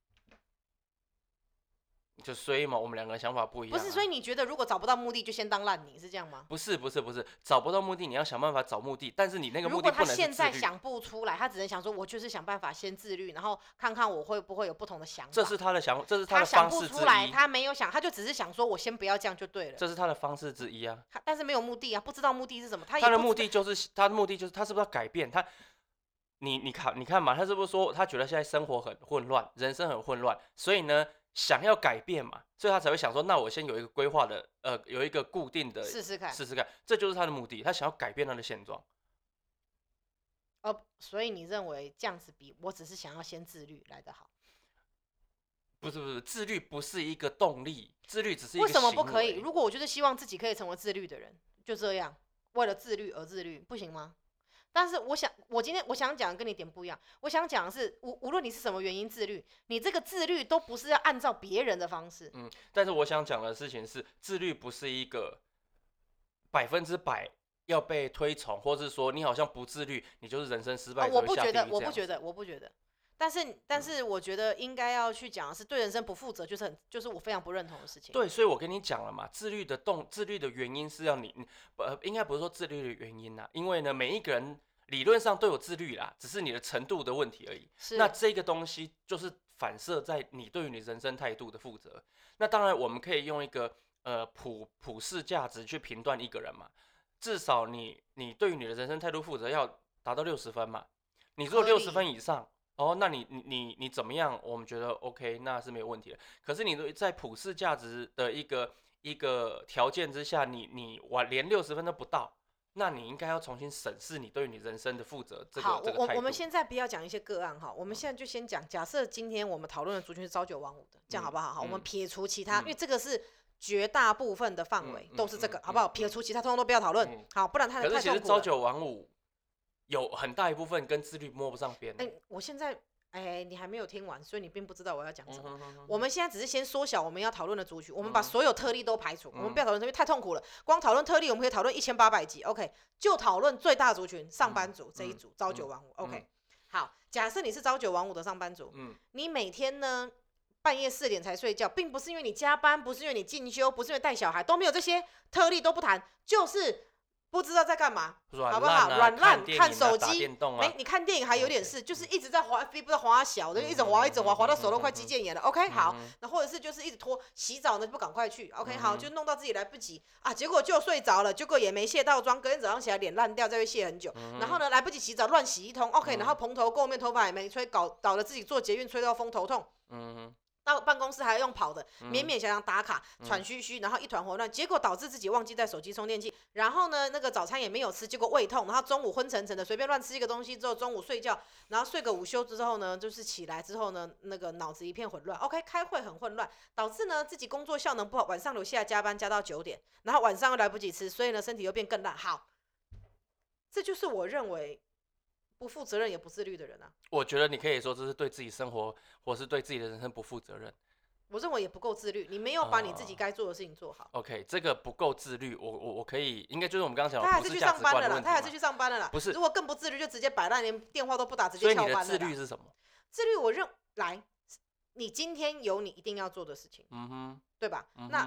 Speaker 1: 就所以嘛，我们两个想法不一样、啊。
Speaker 2: 不是，所以你觉得如果找不到目的，就先当烂泥，是这样吗？
Speaker 1: 不是，不是，不是，找不到目的，你要想办法找目的，但是你那个目的不能是自律。
Speaker 2: 如果他现在想不出来，他只能想说，我就是想办法先自律，然后看看我会不会有不同的想法。
Speaker 1: 这是他的想，这是他的
Speaker 2: 方
Speaker 1: 式之一。他想不
Speaker 2: 出来，他没有想，他就只是想说，我先不要这样就对了。
Speaker 1: 这是他的方式之一啊。
Speaker 2: 但是没有目的啊，不知道目的是什么。他,
Speaker 1: 他的目的就是他的目的就是他是不是要改变他？你你看你看嘛，他是不是说他觉得现在生活很混乱，人生很混乱，所以呢想要改变嘛，所以他才会想说，那我先有一个规划的，呃，有一个固定的
Speaker 2: 试试看，
Speaker 1: 试试看，这就是他的目的，他想要改变他的现状。
Speaker 2: 哦，所以你认为这样子比我只是想要先自律来得好？
Speaker 1: 不是不是，自律不是一个动力，自律只是一个
Speaker 2: 为什么不可以？
Speaker 1: 行为。
Speaker 2: 如果我就是希望自己可以成为自律的人，就这样，为了自律而自律，不行吗？但是我想，我今天我想讲跟你点不一样。我想讲的是，无无论你是什么原因自律，你这个自律都不是要按照别人的方式。
Speaker 1: 嗯，但是我想讲的事情是，自律不是一个百分之百要被推崇，或是说你好像不自律，你就是人生失败、
Speaker 2: 哦。我不觉得，我不觉得，我不觉得。但是，但是我觉得应该要去讲的是，对人生不负责，就是很，就是我非常不认同的事情。
Speaker 1: 对，所以我跟你讲了嘛，自律的动，自律的原因是要你，呃，应该不是说自律的原因啦，因为呢，每一个人理论上都有自律啦，只是你的程度的问题而已。那这个东西就是反射在你对于你人生态度的负责。那当然，我们可以用一个呃普普世价值去评断一个人嘛，至少你你对于你的人生态度负责要达到六十分嘛。你如果六十分以上，哦，那你你你你怎么样？我们觉得 OK， 那是没有问题的。可是你在普世价值的一个一个条件之下，你你完连六十分都不到。那你应该要重新审视你对于你人生的负责这个
Speaker 2: 好，
Speaker 1: 这个态度。
Speaker 2: 我我们现在不要讲一些个案哈，我们现在就先讲，假设今天我们讨论的族群是朝九晚五的，这样好不好？好，
Speaker 1: 嗯、
Speaker 2: 我们撇除其他，
Speaker 1: 嗯、
Speaker 2: 因为这个是绝大部分的范围、
Speaker 1: 嗯、
Speaker 2: 都是这个，
Speaker 1: 嗯、
Speaker 2: 好不好？撇除其他，通通都不要讨论、嗯，好，不然太太痛苦了。
Speaker 1: 可是其实朝九晚五有很大一部分跟自律摸不上边。
Speaker 2: 哎、欸，我现在。哎、欸，你还没有听完，所以你并不知道我要讲什么、
Speaker 1: 嗯。
Speaker 2: 我们现在只是先缩小我们要讨论的族群，我们把所有特例都排除，
Speaker 1: 嗯、
Speaker 2: 我们不要讨论特例，太痛苦了。光讨论特例，我们可以讨论一千八百集 ，OK？ 就讨论最大族群上班族这一组，朝九晚五 ，OK？、嗯、好，假设你是朝九晚五的上班族，嗯、你每天呢半夜四点才睡觉，并不是因为你加班，不是因为你进修，不是因为带小孩，都没有这些特例都不谈，就是。不知道在干嘛，好不好？软烂看手机，没、啊、你看电影还有点事， okay, 就是一直在滑，不知道滑小的，就一直滑一直滑，滑到手都快肌腱炎了。OK， 好，那或者是就是一直拖，洗澡呢不赶快去 ，OK， 好，就弄到自己来不及啊，结果就睡着了，结果也没卸到妆，隔天早上起来脸烂掉，再会卸很久，然后呢来不及洗澡，乱洗一通 ，OK， 然后蓬头垢面，头发也没吹，搞搞得自己坐捷运吹到风头痛。嗯到办公室还要用跑的，勉勉强强打卡，喘吁吁，然后一团混乱，结果导致自己忘记带手机充电器，然后呢，那个早餐也没有吃，结果胃痛，然后中午昏沉沉的，随便乱吃一个东西之后，中午睡觉，然后睡个午休之后呢，就是起来之后呢，那个脑子一片混乱 ，OK， 开会很混乱，导致呢自己工作效能不好，晚上留下来加班加到九点，然后晚上又来不及吃，所以呢身体又变更烂。好，这就是我认为。不负责任也不自律的人啊，
Speaker 1: 我觉得你可以说这是对自己生活或是对自己的人生不负责任。
Speaker 2: 我认为也不够自律，你没有把你自己该做的事情做好。
Speaker 1: Uh, OK， 这个不够自律，我我我可以，应该就是我们刚刚讲的，
Speaker 2: 他还是去上班了啦，他还是去上班了啦。
Speaker 1: 不是，
Speaker 2: 如果更不自律，就直接摆烂，连电话都不打，直接翘班了啦。
Speaker 1: 所以你的自律是什么？
Speaker 2: 自律，我认来，你今天有你一定要做的事情，
Speaker 1: 嗯哼，
Speaker 2: 对吧？
Speaker 1: 嗯、
Speaker 2: 那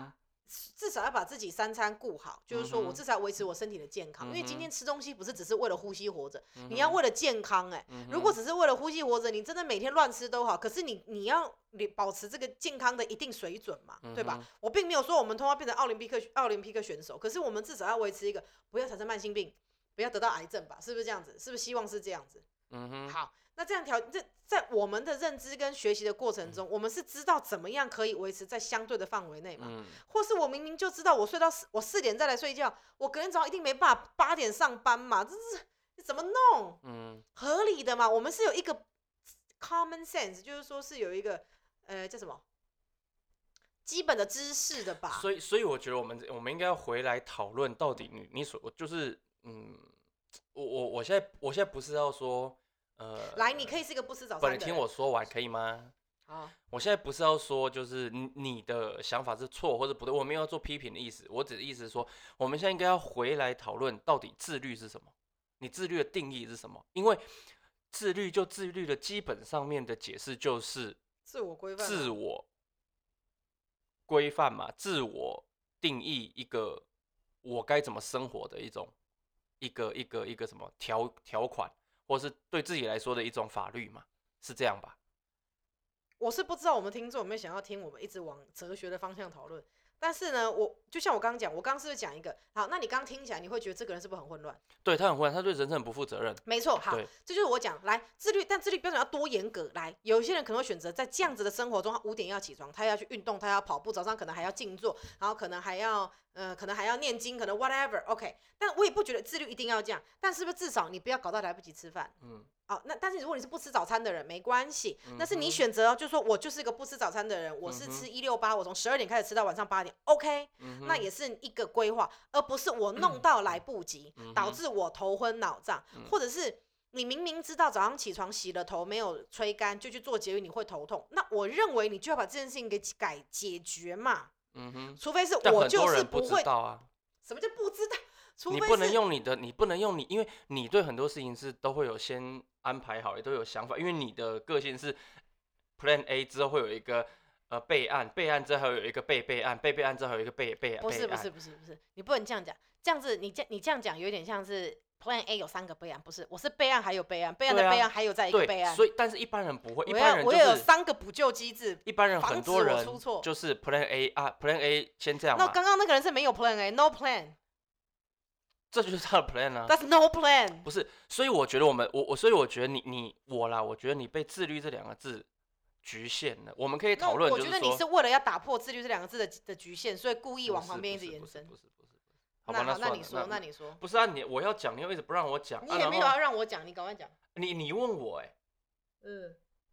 Speaker 2: 至少要把自己三餐顾好，就是说我至少要维持我身体的健康，
Speaker 1: 嗯、
Speaker 2: 因为今天吃东西不是只是为了呼吸活着，
Speaker 1: 嗯、
Speaker 2: 你要为了健康哎、欸
Speaker 1: 嗯。
Speaker 2: 如果只是为了呼吸活着，你真的每天乱吃都好，可是你你要保持这个健康的一定水准嘛，
Speaker 1: 嗯、
Speaker 2: 对吧？我并没有说我们通常变成奥林匹克奥林匹克选手，可是我们至少要维持一个不要产生慢性病，不要得到癌症吧，是不是这样子？是不是希望是这样子？
Speaker 1: 嗯哼。
Speaker 2: 好。那这样调，这在我们的认知跟学习的过程中，我们是知道怎么样可以维持在相对的范围内嘛？
Speaker 1: 嗯、
Speaker 2: 或是我明明就知道我睡到四，我四点再来睡觉，我隔天早上一定没办法八点上班嘛？这是你怎么弄？
Speaker 1: 嗯，
Speaker 2: 合理的嘛？我们是有一个 common sense， 就是说是有一个呃叫什么基本的知识的吧？
Speaker 1: 所以，所以我觉得我们我们应该要回来讨论到底你你所就是嗯，我我我现在我现在不是要说。呃，
Speaker 2: 来，你可以是一个不吃早餐的人。
Speaker 1: 不，你听我说完可以吗？
Speaker 2: 好，
Speaker 1: 我现在不是要说，就是你你的想法是错或者不对，我没有要做批评的意思，我只是意思是说，我们现在应该要回来讨论到底自律是什么，你自律的定义是什么？因为自律就自律的基本上面的解释就是
Speaker 2: 自我规范、
Speaker 1: 自我规范嘛，自我定义一个我该怎么生活的一种一个一个一个什么条条款。或是对自己来说的一种法律嘛，是这样吧？
Speaker 2: 我是不知道我们听众有没有想要听我们一直往哲学的方向讨论，但是呢，我就像我刚刚讲，我刚刚是不是讲一个好？那你刚听起来，你会觉得这个人是不是很混乱？
Speaker 1: 对，他很混乱，他对人生很不负责任。
Speaker 2: 没错，好，这就是我讲来自律，但自律标准要多严格。来，有一些人可能会选择在这样子的生活中，他五点要起床，他要去运动，他要跑步，早上可能还要静坐，然后可能还要呃，可能还要念经，可能 whatever，OK、okay。但我也不觉得自律一定要这样，但是不是至少你不要搞到来不及吃饭？嗯。哦，那但是如果你是不吃早餐的人，没关系，
Speaker 1: 嗯、
Speaker 2: 那是你选择，就是说我就是一个不吃早餐的人，我是吃一六八，我从十二点开始吃到晚上八点 ，OK，、嗯、那也是一个规划，而不是我弄到来不及，嗯、导致我头昏脑胀，嗯、或者是你明明知道早上起床洗了头没有吹干就去做节育，你会头痛，那我认为你就要把这件事情给改解决嘛，嗯哼，除非是我就是不会，
Speaker 1: 道啊，
Speaker 2: 什么叫不知道？
Speaker 1: 你不能用你的，你不能用你，因为你对很多事情是都会有先安排好，也都有想法，因为你的个性是 Plan A 之后会有一个呃备案，备案之后还有一个备备案，备备案之后还有一个备备案。
Speaker 2: 不是不是不是不是，你不能这样讲，这样子你这你这样讲有点像是 Plan A 有三个备案，不是，我是备案还有备案，备案的备案还有再一个备案。
Speaker 1: 所以但是一般人不会，一般人
Speaker 2: 我也有三个补救机制，
Speaker 1: 一般人很多人就是 Plan A 啊 ，Plan A 先这样嘛。
Speaker 2: 那刚刚那个人是没有 Plan A，No Plan。
Speaker 1: 这就是他的 plan 啊
Speaker 2: ，That's no plan。
Speaker 1: 不是，所以我觉得我们我我所以我觉得你你我啦，我觉得你被自律这两个字局限了。我们可以讨论，就是说，
Speaker 2: 我觉得你是为了要打破自律这两个字的的局限，所以故意往旁边一直延伸。
Speaker 1: 不是不是不是，好吧，
Speaker 2: 那
Speaker 1: 那
Speaker 2: 你说，那你说，
Speaker 1: 不是啊，你我要讲，你又一直不让我讲，
Speaker 2: 你也没有要让我讲，你赶快讲。
Speaker 1: 你你问我哎、欸，
Speaker 2: 嗯，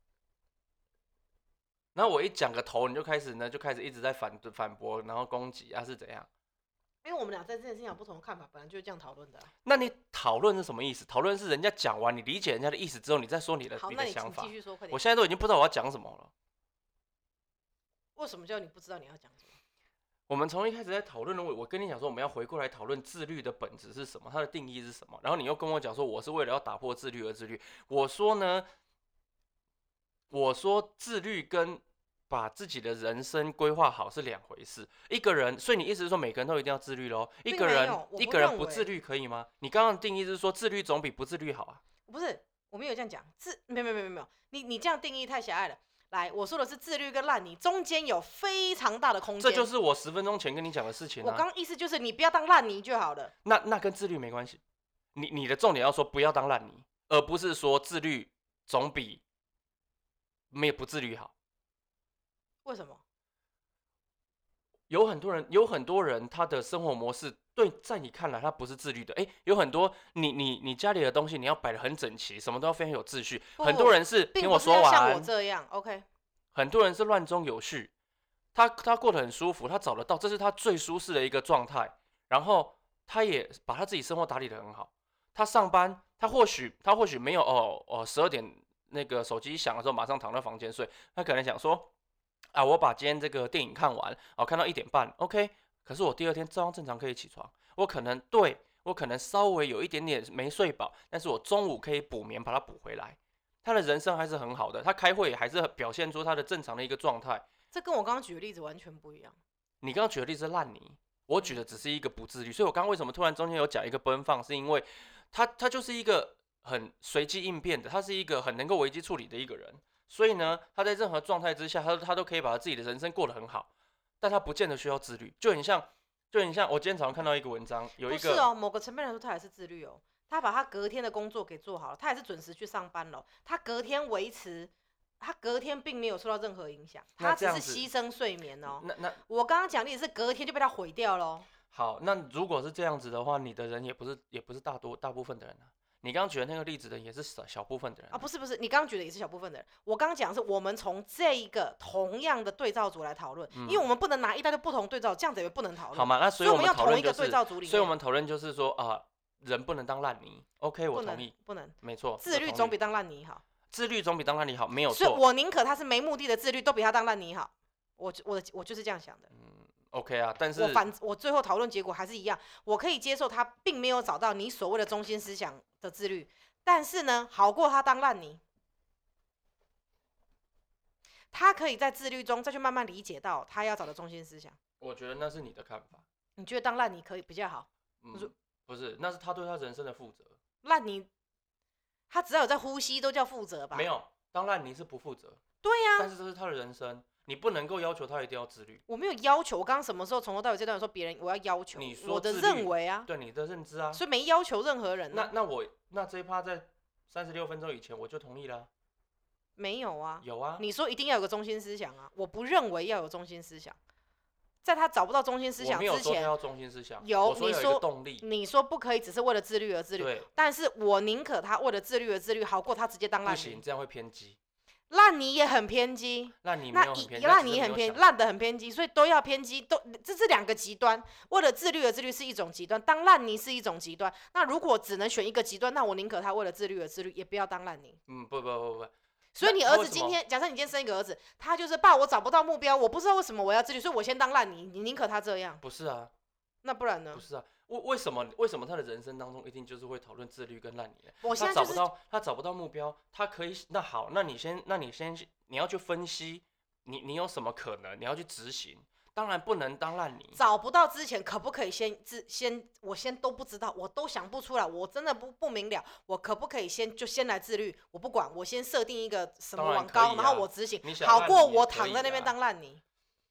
Speaker 1: 然后我一讲个头，你就开始呢就开始一直在反反驳，然后攻击啊是怎样？
Speaker 2: 因为我们俩在这件事情有不同的看法，本来就是这样讨论的、啊。
Speaker 1: 那你讨论是什么意思？讨论是人家讲完，你理解人家的意思之后，你再说你的
Speaker 2: 好，
Speaker 1: 你的想法。
Speaker 2: 那你继续说，快点。
Speaker 1: 我现在都已经不知道我要讲什么了。
Speaker 2: 为什么叫你不知道你要讲什么？
Speaker 1: 我们从一开始在讨论，我我跟你讲说，我们要回过来讨论自律的本质是什么，它的定义是什么。然后你又跟我讲说，我是为了要打破自律而自律。我说呢，我说自律跟把自己的人生规划好是两回事。一个人，所以你意思是说每个人都一定要自律咯？一个人一个人不自律可以吗？你刚刚的定义是说自律总比不自律好啊？
Speaker 2: 不是，我没有这样讲，自没有没有没有没有，你你这样定义太狭隘了。来，我说的是自律跟烂泥中间有非常大的空间。
Speaker 1: 这就是我十分钟前跟你讲的事情、啊。
Speaker 2: 我刚意思就是你不要当烂泥就好了。
Speaker 1: 那那跟自律没关系。你你的重点要说不要当烂泥，而不是说自律总比没有不自律好。
Speaker 2: 为什么？
Speaker 1: 有很多人，有很多人，他的生活模式对，在你看来他不是自律的。哎，有很多你你你家里的东西你要摆得很整齐，什么都要非常有秩序。很多人是听我说完，
Speaker 2: 并不是要像我这样 ，OK。
Speaker 1: 很多人是乱中有序，他他过得很舒服，他找得到，这是他最舒适的一个状态。然后他也把他自己生活打理得很好。他上班，他或许他或许没有哦哦十二点那个手机响的时候马上躺到房间睡，他可能想说。啊，我把今天这个电影看完，哦，看到一点半 ，OK。可是我第二天照样正常可以起床。我可能对我可能稍微有一点点没睡饱，但是我中午可以补眠把它补回来。他的人生还是很好的，他开会还是表现出他的正常的一个状态。
Speaker 2: 这跟我刚刚举的例子完全不一样。
Speaker 1: 你刚刚举的例子是烂泥，我举的只是一个不自律，所以我刚刚为什么突然中间有讲一个奔放，是因为他他就是一个很随机应变的，他是一个很能够危机处理的一个人，所以呢，他在任何状态之下，他他都可以把他自己的人生过得很好，但他不见得需要自律，就很像就很像我今天早上看到一个文章，有一个
Speaker 2: 不是哦，某个层面来说，他也是自律哦。他把他隔天的工作给做好了，他也是准时去上班了。他隔天维持，他隔天并没有受到任何影响，他只是牺牲睡眠哦。
Speaker 1: 那那
Speaker 2: 我刚刚讲的也是隔天就被他毁掉了。
Speaker 1: 好，那如果是这样子的话，你的人也不是也不是大多大部分的人啊。你刚刚举的那个例子的也是小小部分的人 啊,
Speaker 2: 啊，不是不是，你刚刚举的也是小部分的人。我刚刚讲的是我们从这一个同样的对照组来讨论，嗯、因为我们不能拿一大堆不同对照，这样子也不能讨论。
Speaker 1: 好嘛，那所以
Speaker 2: 我们
Speaker 1: 要
Speaker 2: 同一个对照组里面，
Speaker 1: 所以我们讨论就是说啊、呃，人不能当烂泥。OK， 我同意，
Speaker 2: 不能，
Speaker 1: 没错，
Speaker 2: 自律总比当烂泥好。
Speaker 1: 自律总比当烂泥好，没有错。
Speaker 2: 所以我宁可他是没目的的自律，都比他当烂泥好。我我的我就是这样想的。
Speaker 1: 嗯 ，OK 啊，但是
Speaker 2: 我反我最后讨论结果还是一样，我可以接受他并没有找到你所谓的中心思想的自律，但是呢，好过他当烂泥。他可以在自律中再去慢慢理解到他要找的中心思想。
Speaker 1: 我觉得那是你的看法。
Speaker 2: 你觉得当烂泥可以比较好？
Speaker 1: 嗯，不是，那是他对他人生的负责。
Speaker 2: 烂泥，他只要有在呼吸都叫负责吧？
Speaker 1: 没有，当烂泥是不负责。
Speaker 2: 对呀、啊，
Speaker 1: 但是这是他的人生，你不能够要求他一定要自律。
Speaker 2: 我没有要求，我刚刚什么时候从头到尾这段说别人我要要求？
Speaker 1: 你说
Speaker 2: 我的认为啊，
Speaker 1: 对你的认知啊，
Speaker 2: 所以没要求任何人、
Speaker 1: 那
Speaker 2: 啊。
Speaker 1: 那我那这一趴在三十六分钟以前我就同意了。
Speaker 2: 没有啊，
Speaker 1: 有啊。
Speaker 2: 你说一定要有个中心思想啊，我不认为要有中心思想。在他找不到中心思想之前，
Speaker 1: 我没有说他要中心思想，
Speaker 2: 有
Speaker 1: 我说有一个动力。
Speaker 2: 你说不可以只是为了自律而自律，
Speaker 1: 对。
Speaker 2: 但是我宁可他为了自律而自律，好过他直接当烂泥。
Speaker 1: 不行，这样会偏激。
Speaker 2: 烂泥也很偏激，
Speaker 1: 烂泥没有很偏激，
Speaker 2: 烂泥很偏，烂的很偏激，所以都要偏激，都这是两个极端。为了自律而自律是一种极端，当烂泥是一种极端。那如果只能选一个极端，那我宁可他为了自律而自律，也不要当烂泥。
Speaker 1: 嗯，不不不不。
Speaker 2: 所以你儿子今天，假设你今天生一个儿子，他就是爸，我找不到目标，我不知道为什么我要自律，所以我先当烂泥，你宁可他这样？
Speaker 1: 不是啊，
Speaker 2: 那不然呢？
Speaker 1: 不是啊，为为什么为什么他的人生当中一定就是会讨论自律跟烂泥呢？
Speaker 2: 我现在、就是、
Speaker 1: 他找不到他找不到目标，他可以那好，那你先那你先你要去分析，你你有什么可能，你要去执行。当然不能当烂泥。
Speaker 2: 找不到之前，可不可以先自先？我先都不知道，我都想不出来，我真的不不明了。我可不可以先就先来自律？我不管，我先设定一个什么网高，然, 啊、然后我执行，好过我躺在那边当烂泥。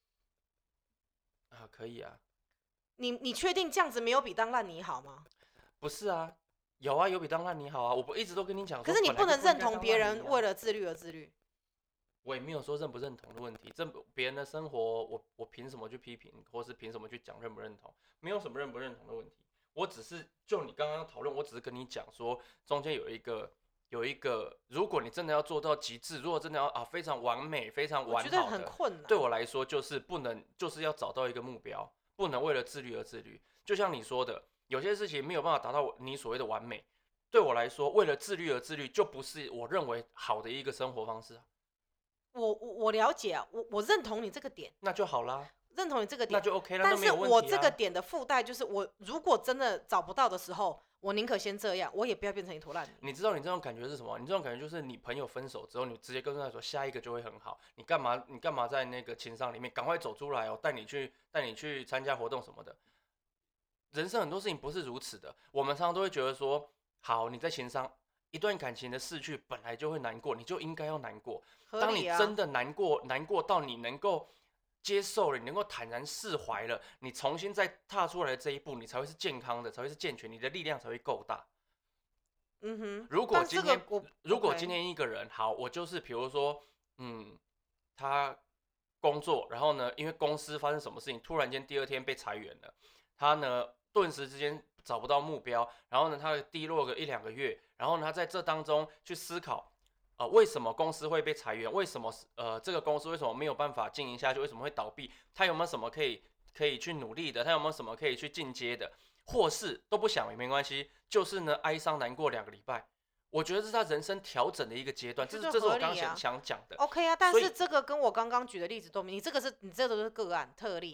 Speaker 1: 啊，可以啊。
Speaker 2: 你你确定这样子没有比当烂泥好吗？
Speaker 1: 不是啊，有啊，有比当烂泥好啊。我不一直都跟你讲说，
Speaker 2: 可是你不能认同别人
Speaker 1: 啊、
Speaker 2: 为了自律而自律。
Speaker 1: 我也没有说认不认同的问题，这别人的生活，我我凭什么去批评，或是凭什么去讲认不认同？没有什么认不认同的问题，我只是就你刚刚讨论，我只是跟你讲说，中间有一个有一个，如果你真的要做到极致，如果真的要啊非常完美、非常完好的，
Speaker 2: 我觉得很困难。
Speaker 1: 对我来说，就是不能，就是要找到一个目标，不能为了自律而自律。就像你说的，有些事情没有办法达到你所谓的完美，对我来说，为了自律而自律，就不是我认为好的一个生活方式啊。
Speaker 2: 我我我了解啊，我我认同你这个点，
Speaker 1: 那就好啦。
Speaker 2: 认同你这个点，
Speaker 1: 那就 OK 了。
Speaker 2: 但是我这个点的附带就是，我如果真的找不到的时候，我宁可先这样，我也不要变成一坨烂泥。
Speaker 1: 你知道你这种感觉是什么？你这种感觉就是你朋友分手之后，你直接跟他说下一个就会很好。你干嘛？你干嘛在那个情商里面赶快走出来哦？带你去带你去参加活动什么的。人生很多事情不是如此的，我们常常都会觉得说，好，你在情商。一段感情的逝去本来就会难过，你就应该要难过。
Speaker 2: 啊、
Speaker 1: 当你真的难过，难过到你能够接受了，你能够坦然释怀了，你重新再踏出来的这一步，你才会是健康的，才会是健全，你的力量才会够大。
Speaker 2: 嗯哼。
Speaker 1: 如果今天，
Speaker 2: 这个、
Speaker 1: 如果今天一个人，好，我就是比如说，嗯，他工作，然后呢，因为公司发生什么事情，突然间第二天被裁员了，他呢，顿时之间找不到目标，然后呢，他低落个一两个月，然后呢，他在这当中去思考，呃，为什么公司会被裁员？为什么呃这个公司为什么没有办法经营下去？为什么会倒闭？他有没有什么可以可以去努力的？他有没有什么可以去进阶的？或是都不想也没关系，就是呢哀伤难过两个礼拜。我觉得这是他人生调整的一个阶段，这是这是我刚刚想想讲的。
Speaker 2: OK 啊，但是这个跟我刚刚举的例子都没，你这个是你这个都是个案特例。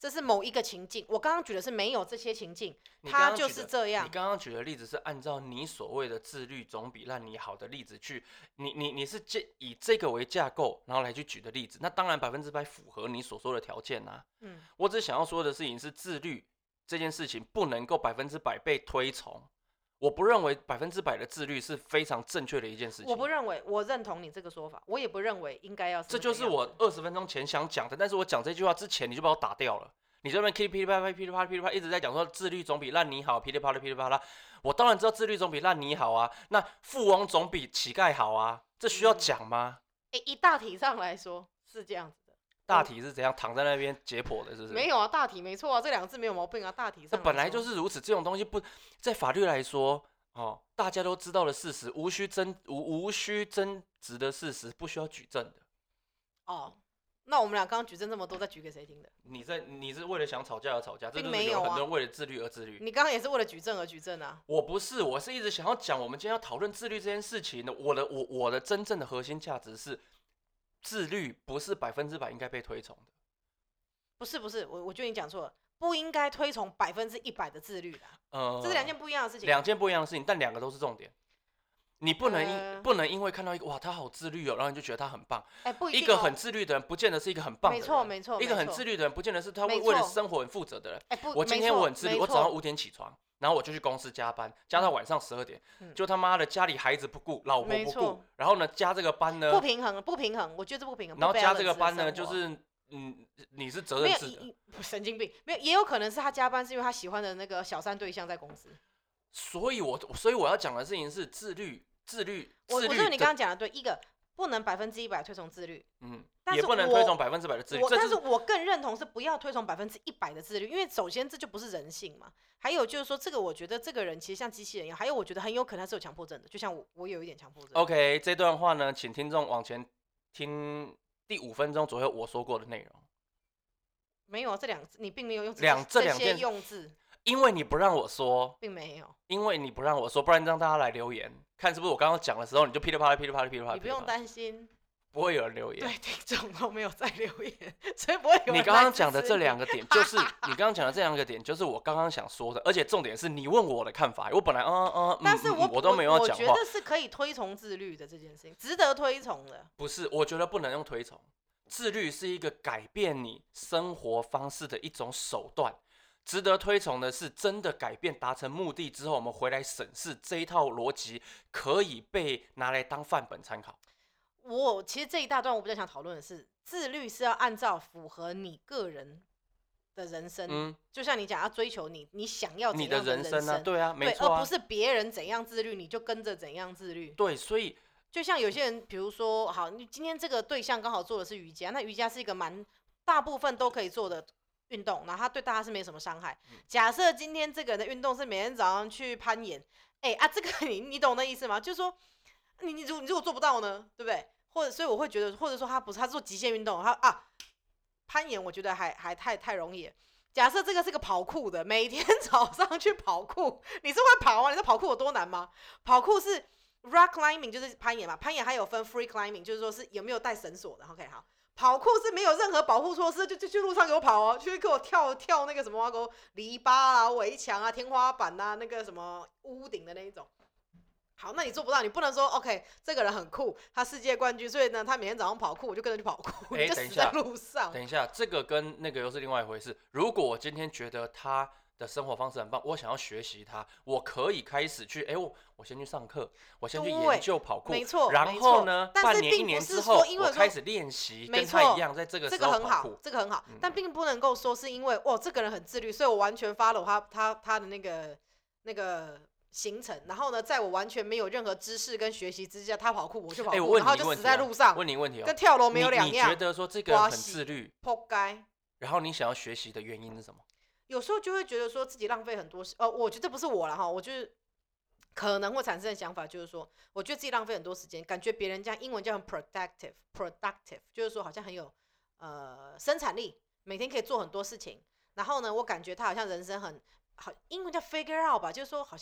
Speaker 2: 这是某一个情境。我刚刚举的是没有这些情境，它就是这样。
Speaker 1: 你刚刚举的例子是按照你所谓的自律总比让你好的例子去，你你你是以这个为架构，然后来去举的例子，那当然百分之百符合你所说的条件啊。嗯，我只想要说的事情是，自律这件事情不能够百分之百被推崇。我不认为百分之百的自律是非常正确的一件事情。
Speaker 2: 我不认为，我认同你这个说法，我也不认为应该要是。
Speaker 1: 这就是我二十分钟前想讲的，但是我讲这句话之前你就把我打掉了。你这边噼里噼里啪啦噼里啪啦噼里啪啦一直在讲说自律总比烂泥好，噼里啪啦噼里啪啦。我当然知道自律总比烂泥好啊，那富翁总比乞丐好啊，这需要讲吗？
Speaker 2: 嗯欸、一大体上来说是这样子的。
Speaker 1: 大体是怎样躺在那边解剖的，是不是？
Speaker 2: 没有啊，大体没错啊，这两个字没有毛病啊，大体上。
Speaker 1: 那本来就是如此，这种东西不在法律来说，哦，大家都知道的事实，无需争无无需争执的事实，不需要举证的。
Speaker 2: 哦，那我们俩刚刚举证这么多，再举给谁听的？
Speaker 1: 你在你是为了想吵架而吵架，
Speaker 2: 并没有啊。
Speaker 1: 很多人为了自律而自律。
Speaker 2: 你刚刚也是为了举证而举证啊。
Speaker 1: 我不是，我是一直想要讲，我们今天要讨论自律这件事情的。我的我我的真正的核心价值是，自律不是百分之百应该被推崇的。
Speaker 2: 不是不是，我我觉得你讲错了，不应该推崇百分之一百的自律的。呃，这是两件不一样的事情。
Speaker 1: 两件不一样的事情，但两个都是重点。你不能因、呃、不能因为看到一个哇他好自律哦，然后你就觉得他很棒。
Speaker 2: 哎，不一定哦。
Speaker 1: 一个很自律的人，不见得是一个很棒的人。
Speaker 2: 没错没错。
Speaker 1: 一个很自律的人，不见得是他为为了生活很负责的人。
Speaker 2: 哎，不，
Speaker 1: 我今天我很自律，我早上五点起床，然后我就去公司加班，加到晚上十二点，嗯、就他妈的家里孩子不顾，老婆不顾，然后呢加这个班呢
Speaker 2: 不平衡，不平衡，我觉得这不平衡。
Speaker 1: 然后加这个班呢，就是嗯，你是责任制的。
Speaker 2: 神经病，没有，也有可能是他加班是因为他喜欢的那个小三对象在公司。
Speaker 1: 所以我所以我要讲的事情是自律。自律，
Speaker 2: 我我觉得你刚刚讲的对，一个不能百分之一百推崇自律，
Speaker 1: 嗯，也不能推崇百分之百的自律。
Speaker 2: 但是我更认同是不要推崇百分之一百的自律，因为首先这就不是人性嘛。还有就是说，这个我觉得这个人其实像机器人一样，还有我觉得很有可能他是有强迫症的，就像我，我有一点强迫症。
Speaker 1: OK， 这段话呢，请听众往前听第五分钟左右我说过的内容。
Speaker 2: 没有啊，这两个字你并没有用
Speaker 1: 两这两
Speaker 2: 些用字。
Speaker 1: 因为你不让我说，
Speaker 2: 并没有。
Speaker 1: 因为你不让我说，不然让大家来留言，看是不是我刚刚讲的时候你就噼里啪啦噼里啪啦噼里啪啦。
Speaker 2: 你不用担心，
Speaker 1: 不会有人留言。
Speaker 2: 对，听众都没有在留言，所以不会有人。
Speaker 1: 你刚刚讲的这两个点，就是你刚刚讲的这两个点，就是我刚刚想说的，而且重点是你问我的看法，我本来嗯嗯，
Speaker 2: 但是我、
Speaker 1: 嗯、我都没有要讲话。
Speaker 2: 我觉得是可以推崇自律的这件事情，值得推崇的。
Speaker 1: 不是，我觉得不能用推崇，自律是一个改变你生活方式的一种手段。值得推崇的是，真的改变达成目的之后，我们回来审视这一套逻辑，可以被拿来当范本参考。
Speaker 2: 我其实这一大段我比较想讨论的是，自律是要按照符合你个人的人生，嗯，就像你讲要追求你你想要怎样的人生，
Speaker 1: 你的人生啊，对啊，没错啊，
Speaker 2: 而不是别人怎样自律你就跟着怎样自律。
Speaker 1: 对，所以
Speaker 2: 就像有些人，比如说，好，你今天这个对象刚好做的是瑜伽，那瑜伽是一个蛮大部分都可以做的运动，然后它对大家是没什么伤害。假设今天这个人的运动是每天早上去攀岩，哎、欸、啊，这个你你懂那意思吗？就是说，你你如你如果做不到呢，对不对？或者所以我会觉得，或者说他不是他是做极限运动，他啊攀岩我觉得还还太太容易了。假设这个是个跑酷的，每天早上去跑酷，你是会跑吗？你知道跑酷有多难吗？跑酷是 rock climbing 就是攀岩嘛，攀岩还有分 free climbing， 就是说是有没有带绳索的。OK 好。跑酷是没有任何保护措施，就就去路上给我跑哦，去给我跳跳那个什么给我篱笆啊、围墙啊、天花板啊、那个什么屋顶的那一种。好，那你做不到，你不能说 OK， 这个人很酷，他世界冠军，所以呢，他每天早上跑酷，我就跟着去跑酷，
Speaker 1: 欸、
Speaker 2: 你就死在路上。
Speaker 1: 等一下，这个跟那个又是另外一回事。如果我今天觉得他的生活方式很棒，我想要学习他，我可以开始去，哎、欸，我我先去上课，我先去研究跑酷，
Speaker 2: 没错，
Speaker 1: 然后呢，半年一年之后，
Speaker 2: 因为
Speaker 1: 我开始练习，跟他一样，在这个时候跑酷，
Speaker 2: 这个很好，这个很好，嗯、但并不能够说是因为哇，这个人很自律，所以我完全 follow 他他他的那个那个行程，然后呢，在我完全没有任何知识跟学习之下，他跑酷，我就跑酷，欸、然后就死在路上。
Speaker 1: 问你问题哦，
Speaker 2: 跟跳楼没有两样。
Speaker 1: 你觉得说这个人很自律，
Speaker 2: 扑街，
Speaker 1: 然后你想要学习的原因是什么？
Speaker 2: 有时候就会觉得说自己浪费很多时，呃，我觉得不是我啦哈，我就是可能会产生的想法就是说，我觉得自己浪费很多时间，感觉别人这样英文叫很 productive productive， 就是说好像很有呃生产力，每天可以做很多事情。然后呢，我感觉他好像人生很好，英文叫 figure out 吧，就是说好像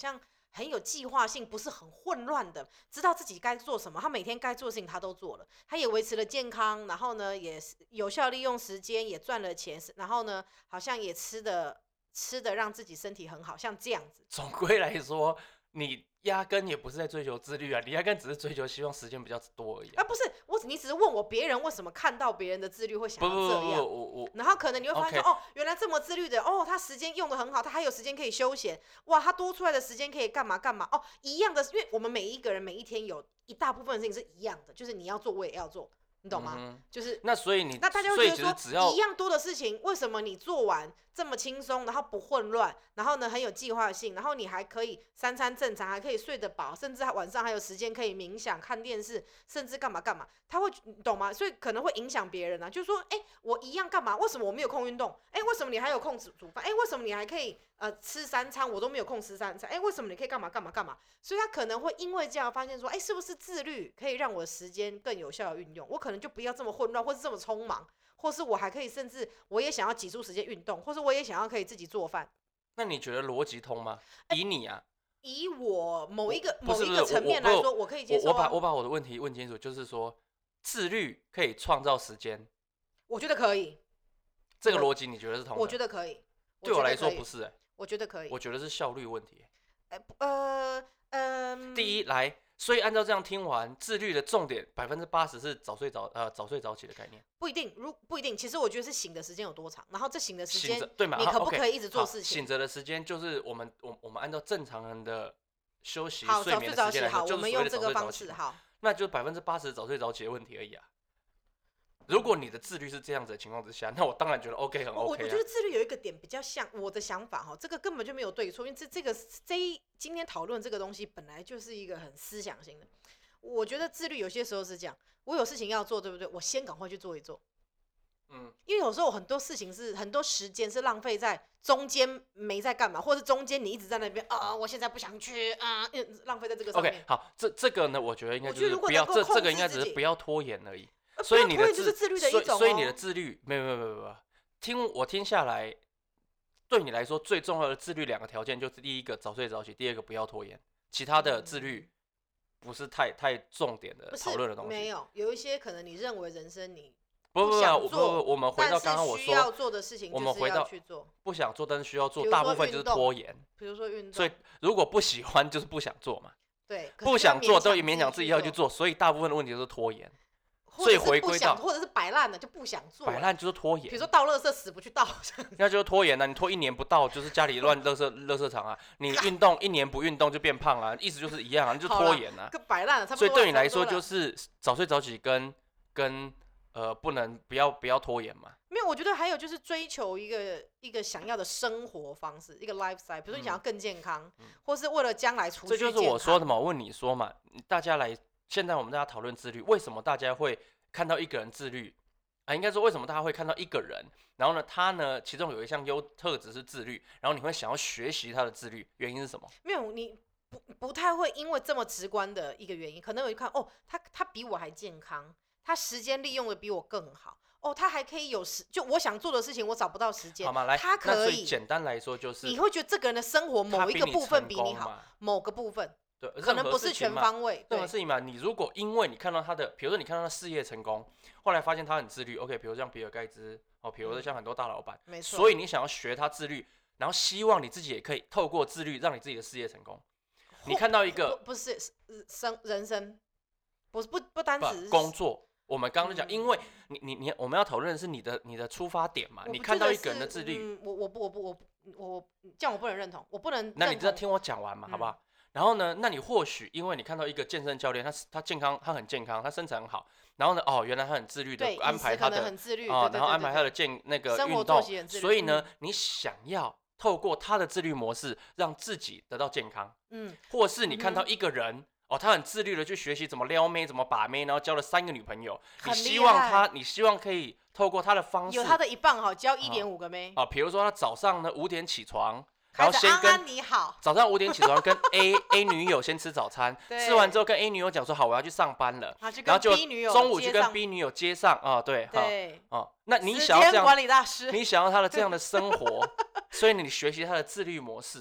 Speaker 2: 很有计划性，不是很混乱的，知道自己该做什么，他每天该做的事情他都做了，他也维持了健康，然后呢也有效利用时间，也赚了钱，然后呢好像也吃的吃的让自己身体很好，像这样子。
Speaker 1: 总归来说，你压根也不是在追求自律啊，你压根只是追求希望时间比较多而已
Speaker 2: 啊。啊不是，我你只是问我别人为什么看到别人的自律会想要这样，
Speaker 1: 不不不我我
Speaker 2: 然后可能你会发现、
Speaker 1: okay.
Speaker 2: 哦，原来这么自律的，哦，他时间用的很好，他还有时间可以休闲，哇，他多出来的时间可以干嘛干嘛，哦，一样的，因为我们每一个人每一天有一大部分的事情是一样的，就是你要做我也要做。你懂吗？嗯、就是
Speaker 1: 那所以你
Speaker 2: 那大家会觉得
Speaker 1: 说
Speaker 2: 一样多的事情，为什么你做完这么轻松，然后不混乱，然后呢很有计划性，然后你还可以三餐正常，还可以睡得饱，甚至晚上还有时间可以冥想、看电视，甚至干嘛干嘛？他会你懂吗？所以可能会影响别人啊，就是说，哎、欸，我一样干嘛？为什么我没有空运动？哎、欸，为什么你还有空煮煮饭？哎、欸，为什么你还可以呃吃三餐，我都没有空吃三餐？哎、欸，为什么你可以干嘛干嘛干嘛？所以他可能会因为这样发现说，哎、欸，是不是自律可以让我的时间更有效的运用？我可能就不要这么混乱，或是这么匆忙，或是我还可以甚至我也想要挤出时间运动，或是我也想要可以自己做饭。
Speaker 1: 那你觉得逻辑通吗？以你啊，
Speaker 2: 以我某一个
Speaker 1: 某
Speaker 2: 一个层面来说，我可以接受、啊。
Speaker 1: 我把我把我的问题问清楚，就是说，自律可以创造时间，
Speaker 2: 我觉得可以。
Speaker 1: 这个逻辑你觉得是通的？
Speaker 2: 我觉得可以。
Speaker 1: 对我来说不是、欸，
Speaker 2: 我觉得可以。
Speaker 1: 我觉得是效率问题、
Speaker 2: 欸。呃呃，
Speaker 1: 第一来。所以按照这样听完，自律的重点百分之八十是早睡早呃早睡早起的概念。
Speaker 2: 不一定，如不一定。其实我觉得是醒的时间有多长，然后这醒的时间，
Speaker 1: 对嘛？
Speaker 2: 你可不可以一直做事情？
Speaker 1: 醒着的时间就是我们我我们按照正常人的休息
Speaker 2: 好
Speaker 1: 睡眠的时间来说，
Speaker 2: 就是我们用这个方式好，
Speaker 1: 那就百分之八十早睡早起的问题而已啊。如果你的自律是这样子的情况之下，那我当然觉得 OK 很 OK、啊、
Speaker 2: 我我觉得自律有一个点比较像我的想法哈，这个根本就没有对错，因为这这个这一今天讨论这个东西本来就是一个很思想性的。我觉得自律有些时候是这样，我有事情要做，对不对？我先赶快去做一做，嗯，因为有时候很多事情是很多时间是浪费在中间没在干嘛，或是中间你一直在那边啊，我现在不想去啊，浪费在这个上面。
Speaker 1: OK， 好，这这个呢，我觉得应该就是不要这这个应该只是不要拖延而已。所以你的
Speaker 2: 自自律的一种、哦，
Speaker 1: 所以你的自律没有没有没有没有，听我听下来，对你来说最重要的自律两个条件就是第一个早睡早起，第二个不要拖延，其他的自律不是太太重点的讨论的东西。
Speaker 2: 没有，有一些可能你认为人生你
Speaker 1: 不不
Speaker 2: 不
Speaker 1: 不不，我们回到刚刚我说
Speaker 2: 需要做的事情，
Speaker 1: 我们回到
Speaker 2: 去做
Speaker 1: 不想做但是需要做，大部分就是拖延。
Speaker 2: 比如说运动，
Speaker 1: 所以如果不喜欢就是不想做嘛。
Speaker 2: 对，
Speaker 1: 不想做都勉强自己要去做，所以大部分的问题都是拖延。所以回归到，
Speaker 2: 或者是摆烂了就不想做，
Speaker 1: 摆烂就是拖延。
Speaker 2: 比如说倒垃圾死不去倒，
Speaker 1: 那就是拖延了、啊。你拖一年不倒，就是家里乱垃圾垃圾场啊。你运动一年不运动就变胖啊，意思就是一样啊，你就拖延啊。
Speaker 2: 摆烂了，差不
Speaker 1: 多。所以对你来说就是早睡早起跟跟呃不能不要不要拖延嘛。
Speaker 2: 没有，我觉得还有就是追求一个一个想要的生活方式，一个 lifestyle。比如说你想要更健康，嗯、或是为了将来储蓄。
Speaker 1: 这就是我说的嘛。我问你说嘛，大家来。现在我们大家讨论自律，为什么大家会看到一个人自律啊？应该说为什么大家会看到一个人，然后呢，他呢其中有一项优特质是自律，然后你会想要学习他的自律，原因是什么？
Speaker 2: 没有，你不不太会因为这么直观的一个原因，可能有一看哦，他他比我还健康，他时间利用的比我更好，哦，他还可以有时就我想做的事情我找不到时间，
Speaker 1: 好吗？来，
Speaker 2: 他可以。
Speaker 1: 那所以简单来说就是，
Speaker 2: 你会觉得这个人的生活某一个部分比你好，某个部分。
Speaker 1: 对，
Speaker 2: 可能不是全方位。
Speaker 1: 任何事情嘛，你如果因为你看到他的，比如说你看到他事业成功，后来发现他很自律 ，OK， 比如像比尔盖茨，哦，比如说像很多大老板，
Speaker 2: 没错。
Speaker 1: 所以你想要学他自律，然后希望你自己也可以透过自律让你自己的事业成功。你看到一个
Speaker 2: 不是生人生，不不不单只是
Speaker 1: 工作。我们刚刚讲，因为你你你，我们要讨论的是你的你的出发点嘛。你看到一个人的自律，
Speaker 2: 嗯、我我不我不我我这样我不能认同，我不能。
Speaker 1: 那你再听我讲完嘛，嗯、好不好？然后呢，那你或许因为你看到一个健身教练，他他健康，他很健康，他身材很好。然后呢，哦，原来他很自律的安排他的啊、哦，然后安排他的健那个运动。所以呢，嗯、你想要透过他的自律模式，让自己得到健康。嗯。或是你看到一个人。嗯哦，他很自律的去学习怎么撩妹，怎么把妹，然后交了三个女朋友。你希望他，你希望可以透过他的方式，
Speaker 2: 有他的一半好，交一点五个妹。
Speaker 1: 啊，比如说他早上呢五点起床，然后先跟
Speaker 2: 安安你好，
Speaker 1: 早上五点起床跟 A A 女友先吃早餐，吃完之后跟 A 女友讲说好我要去上班了，然后就中午去跟 B 女友接上啊、哦，对，
Speaker 2: 对，
Speaker 1: 哦，那你想要这样，
Speaker 2: 管理大师，
Speaker 1: 你想要他的这样的生活，所以你学习他的自律模式。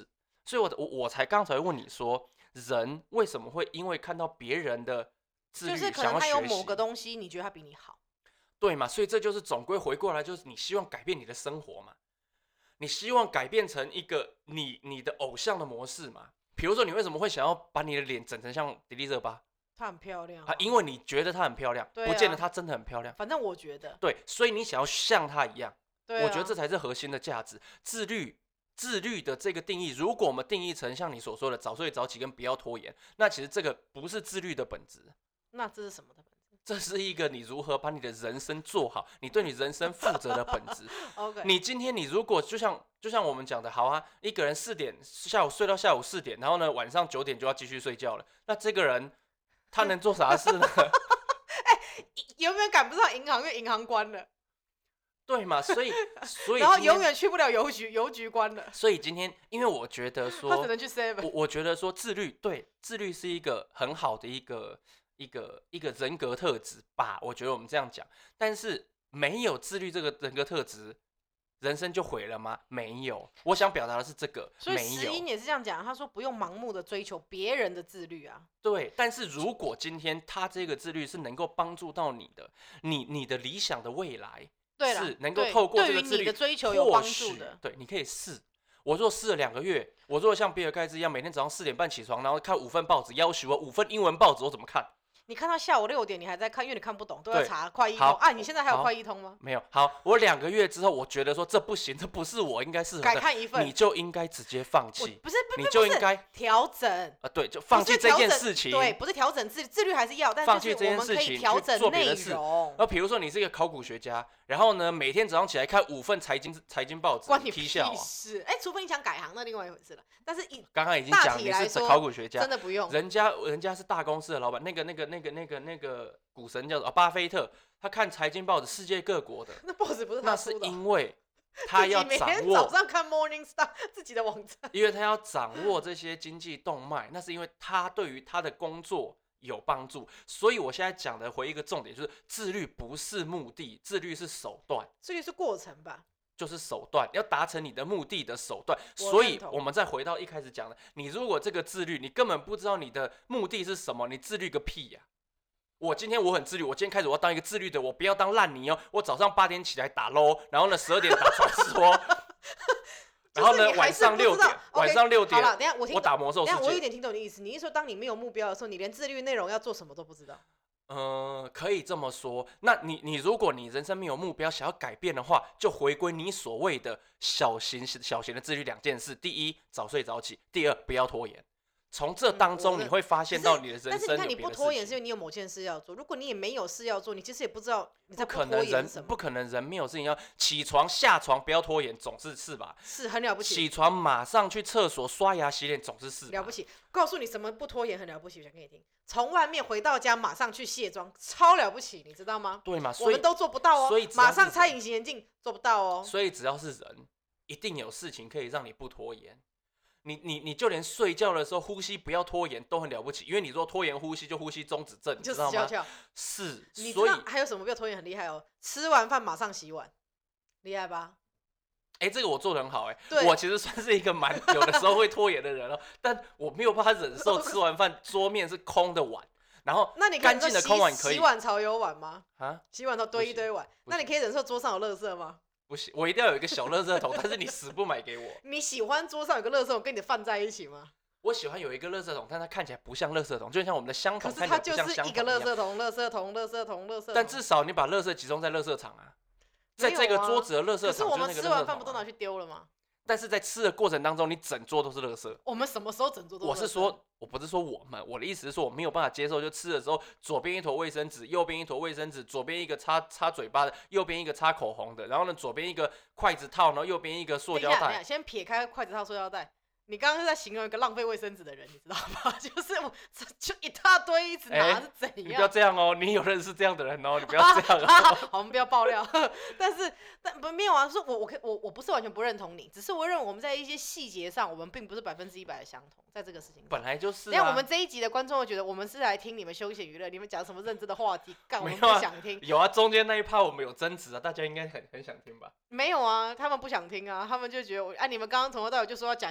Speaker 1: 所以我我我才刚才问你说，人为什么会因为看到别人的自律，
Speaker 2: 就是可能他有某个东西，你觉得他比你好，
Speaker 1: 对嘛？所以这就是总归回过来，就是你希望改变你的生活嘛，你希望改变成一个你你的偶像的模式嘛。比如说，你为什么会想要把你的脸整成像迪丽热巴？
Speaker 2: 她很漂亮、
Speaker 1: 啊，因为你觉得她很漂亮，
Speaker 2: 对啊、
Speaker 1: 不见得她真的很漂亮。
Speaker 2: 反正我觉得，
Speaker 1: 对，所以你想要像她一样，
Speaker 2: 对啊、
Speaker 1: 我觉得这才是核心的价值。自律，自律的这个定义，如果我们定义成像你所说的早睡早起跟不要拖延，那其实这个不是自律的本质。
Speaker 2: 那这是什么的本质？
Speaker 1: 这是一个你如何把你的人生做好，你对你人生负责的本质。
Speaker 2: okay.
Speaker 1: 你今天你如果就像就像我们讲的，好啊，一个人四点下午睡到下午四点，然后呢晚上九点就要继续睡觉了，那这个人他能做啥事呢？
Speaker 2: 哎、永远赶不上银行，因为银行关了。
Speaker 1: 对嘛？所以所以
Speaker 2: 然后永远去不了邮局，邮局关了。
Speaker 1: 所以今天，因为我觉得说，
Speaker 2: 他只能去 seven。
Speaker 1: 我我觉得说自律，对，自律是一个很好的一个一个一个人格特质吧。我觉得我们这样讲，但是没有自律这个人格特质，人生就毁了吗？没有。我想表达的是这个，
Speaker 2: 所以石英也是这样讲，他说不用盲目的追求别人的自律啊。
Speaker 1: 对，但是如果今天他这个自律是能够帮助到你的，你你的理想的未来。
Speaker 2: 对
Speaker 1: 是能够透过这个自律，
Speaker 2: 对于你的追求有帮助的。
Speaker 1: 对，你可以试。我如果试了两个月，我如果像比尔盖茨一样，每天早上四点半起床，然后看五份报纸，要求我五份英文报纸，我怎么看？
Speaker 2: 你看到下午六点，你还在看，因为你看不懂，都要查快一通。啊，你现在还有快一通吗？
Speaker 1: 没有。好，我两个月之后，我觉得说这不行，这不是我应该适合的，
Speaker 2: 改看一份，
Speaker 1: 你就应该直接放弃。
Speaker 2: 不是，不是，
Speaker 1: 你就应该
Speaker 2: 调整
Speaker 1: 啊，对，就放弃这件事情。
Speaker 2: 对，不是调整自自律还是要，但
Speaker 1: 放弃这件事情，
Speaker 2: 调整内容。
Speaker 1: 那比如说你是一个考古学家，然后呢，每天早上起来看五份财经财经报纸，
Speaker 2: 关你
Speaker 1: 屁
Speaker 2: 事！哎，除非你想改行，那另外一回事了。但是以
Speaker 1: 刚刚已经讲你是考古学家，
Speaker 2: 真的不用。
Speaker 1: 人家人家是大公司的老板，那个那个那个那个那个股神叫做、啊、巴菲特，他看财经报纸，世界各国的。
Speaker 2: 那报纸不是他出的、
Speaker 1: 那是因为他要掌握。
Speaker 2: 每天早上看 Morning Star 自己的网站。
Speaker 1: 因为他要掌握这些经济动脉，那是因为他对于他的工作有帮助。所以我现在讲的回一个重点，就是自律不是目的，自律是手段。
Speaker 2: 自律是过程吧？
Speaker 1: 就是手段，要达成你的目的的手段。所以我们再回到一开始讲的，你如果这个自律，你根本不知道你的目的是什么，你自律个屁呀、啊！我今天我很自律，我今天开始我要当一个自律的，我不要当烂泥哦。我早上八点起来打 L O， 然后呢十二点打传说，然后呢晚上六点，晚上六点，
Speaker 2: 好了，等一下我听
Speaker 1: 我打魔兽世界。
Speaker 2: 等一下我有点听懂你的意思，你是说当你没有目标的时候，你连自律内容要做什么都不知道？
Speaker 1: 呃，可以这么说。那你你如果你人生没有目标，想要改变的话，就回归你所谓的小型小型的自律两件事：第一，早睡早起；第二，不要拖延。从这当中你会发现到你的人生有别的事情。
Speaker 2: 但是你看，你不拖延是因为你有某件事要做。如果你也没有事要做，你其实也不知道你在
Speaker 1: 不拖延什么。不可能人没有事情要起床下床不要拖延，总是是吧？
Speaker 2: 是很了不起。
Speaker 1: 起床马上去厕所刷牙洗脸，总是是吧？
Speaker 2: 了不起。告诉你什么不拖延很了不起，我讲给你听。从外面回到家马上去卸妆，超了不起，你知道吗？
Speaker 1: 对嘛？
Speaker 2: 我们都做不到哦。
Speaker 1: 所以
Speaker 2: 马上拆隐形眼镜做不到哦。
Speaker 1: 所以只要是人，一定有事情可以让你不拖延。你你你就连睡觉的时候呼吸不要拖延都很了不起，因为你说拖延呼吸就呼吸中止症，你知道吗？是，
Speaker 2: 你
Speaker 1: 知
Speaker 2: 道还有什么不要拖延很厉害哦？吃完饭马上洗碗，厉害吧？
Speaker 1: 哎、欸，这个我做得很好哎、欸，我其实算是一个蛮有的时候会拖延的人哦，但我没有办法忍受吃完饭桌面是空的碗，然后干净的空碗可以。
Speaker 2: 洗碗槽有碗吗？
Speaker 1: 啊？
Speaker 2: 洗碗槽堆一堆碗，那你可以忍受桌上有垃圾吗？
Speaker 1: 不行，我一定要有一个小垃圾桶，但是你死不买给我。
Speaker 2: 你喜欢桌上有个垃圾桶跟你的饭在一起吗？
Speaker 1: 我喜欢有一个垃圾桶，但它看起来不像垃圾桶，就像我们的香桶看起来不像香桶一样。
Speaker 2: 可是它就是一个垃圾桶，垃圾桶，垃圾桶，垃圾桶。
Speaker 1: 但至少你把垃圾集中在垃圾场啊，在这个桌子的垃圾场、啊。可是
Speaker 2: 我们吃完饭不都拿去丢了吗？
Speaker 1: 但是在吃的过程当中，你整桌都是垃圾。
Speaker 2: 我们什么时候整桌都是垃圾？
Speaker 1: 我是说，我不是说我们，我的意思是说，我没有办法接受，就吃的时候，左边一坨卫生纸，右边一坨卫生纸，左边一个擦擦嘴巴的，右边一个擦口红的，然后呢，左边一个筷子套，然后右边一个塑胶袋。
Speaker 2: 等一下，先撇开筷子套、塑胶袋。你刚刚是在形容一个浪费卫生纸的人，你知道吗？就是我就一大堆一直拿是怎样、欸？
Speaker 1: 你不要这样哦，你有认识这样的人哦，你不要这样、哦。
Speaker 2: 好，我们不要爆料。但是但不没有啊，是我我可我我不是完全不认同你，只是我认为我们在一些细节上，我们并不是百分之一百的相同，在这个事情上。
Speaker 1: 本来就是、啊。
Speaker 2: 那我们这一集的观众会觉得我们是来听你们休闲娱乐，你们讲什么认真的话题，干我们不想听。
Speaker 1: 有啊，中间那一趴我们有争执啊，大家应该很很想听吧？
Speaker 2: 没有啊，他们不想听啊，他们就觉得我哎、啊，你们刚刚从头到尾就说要讲一个主题，在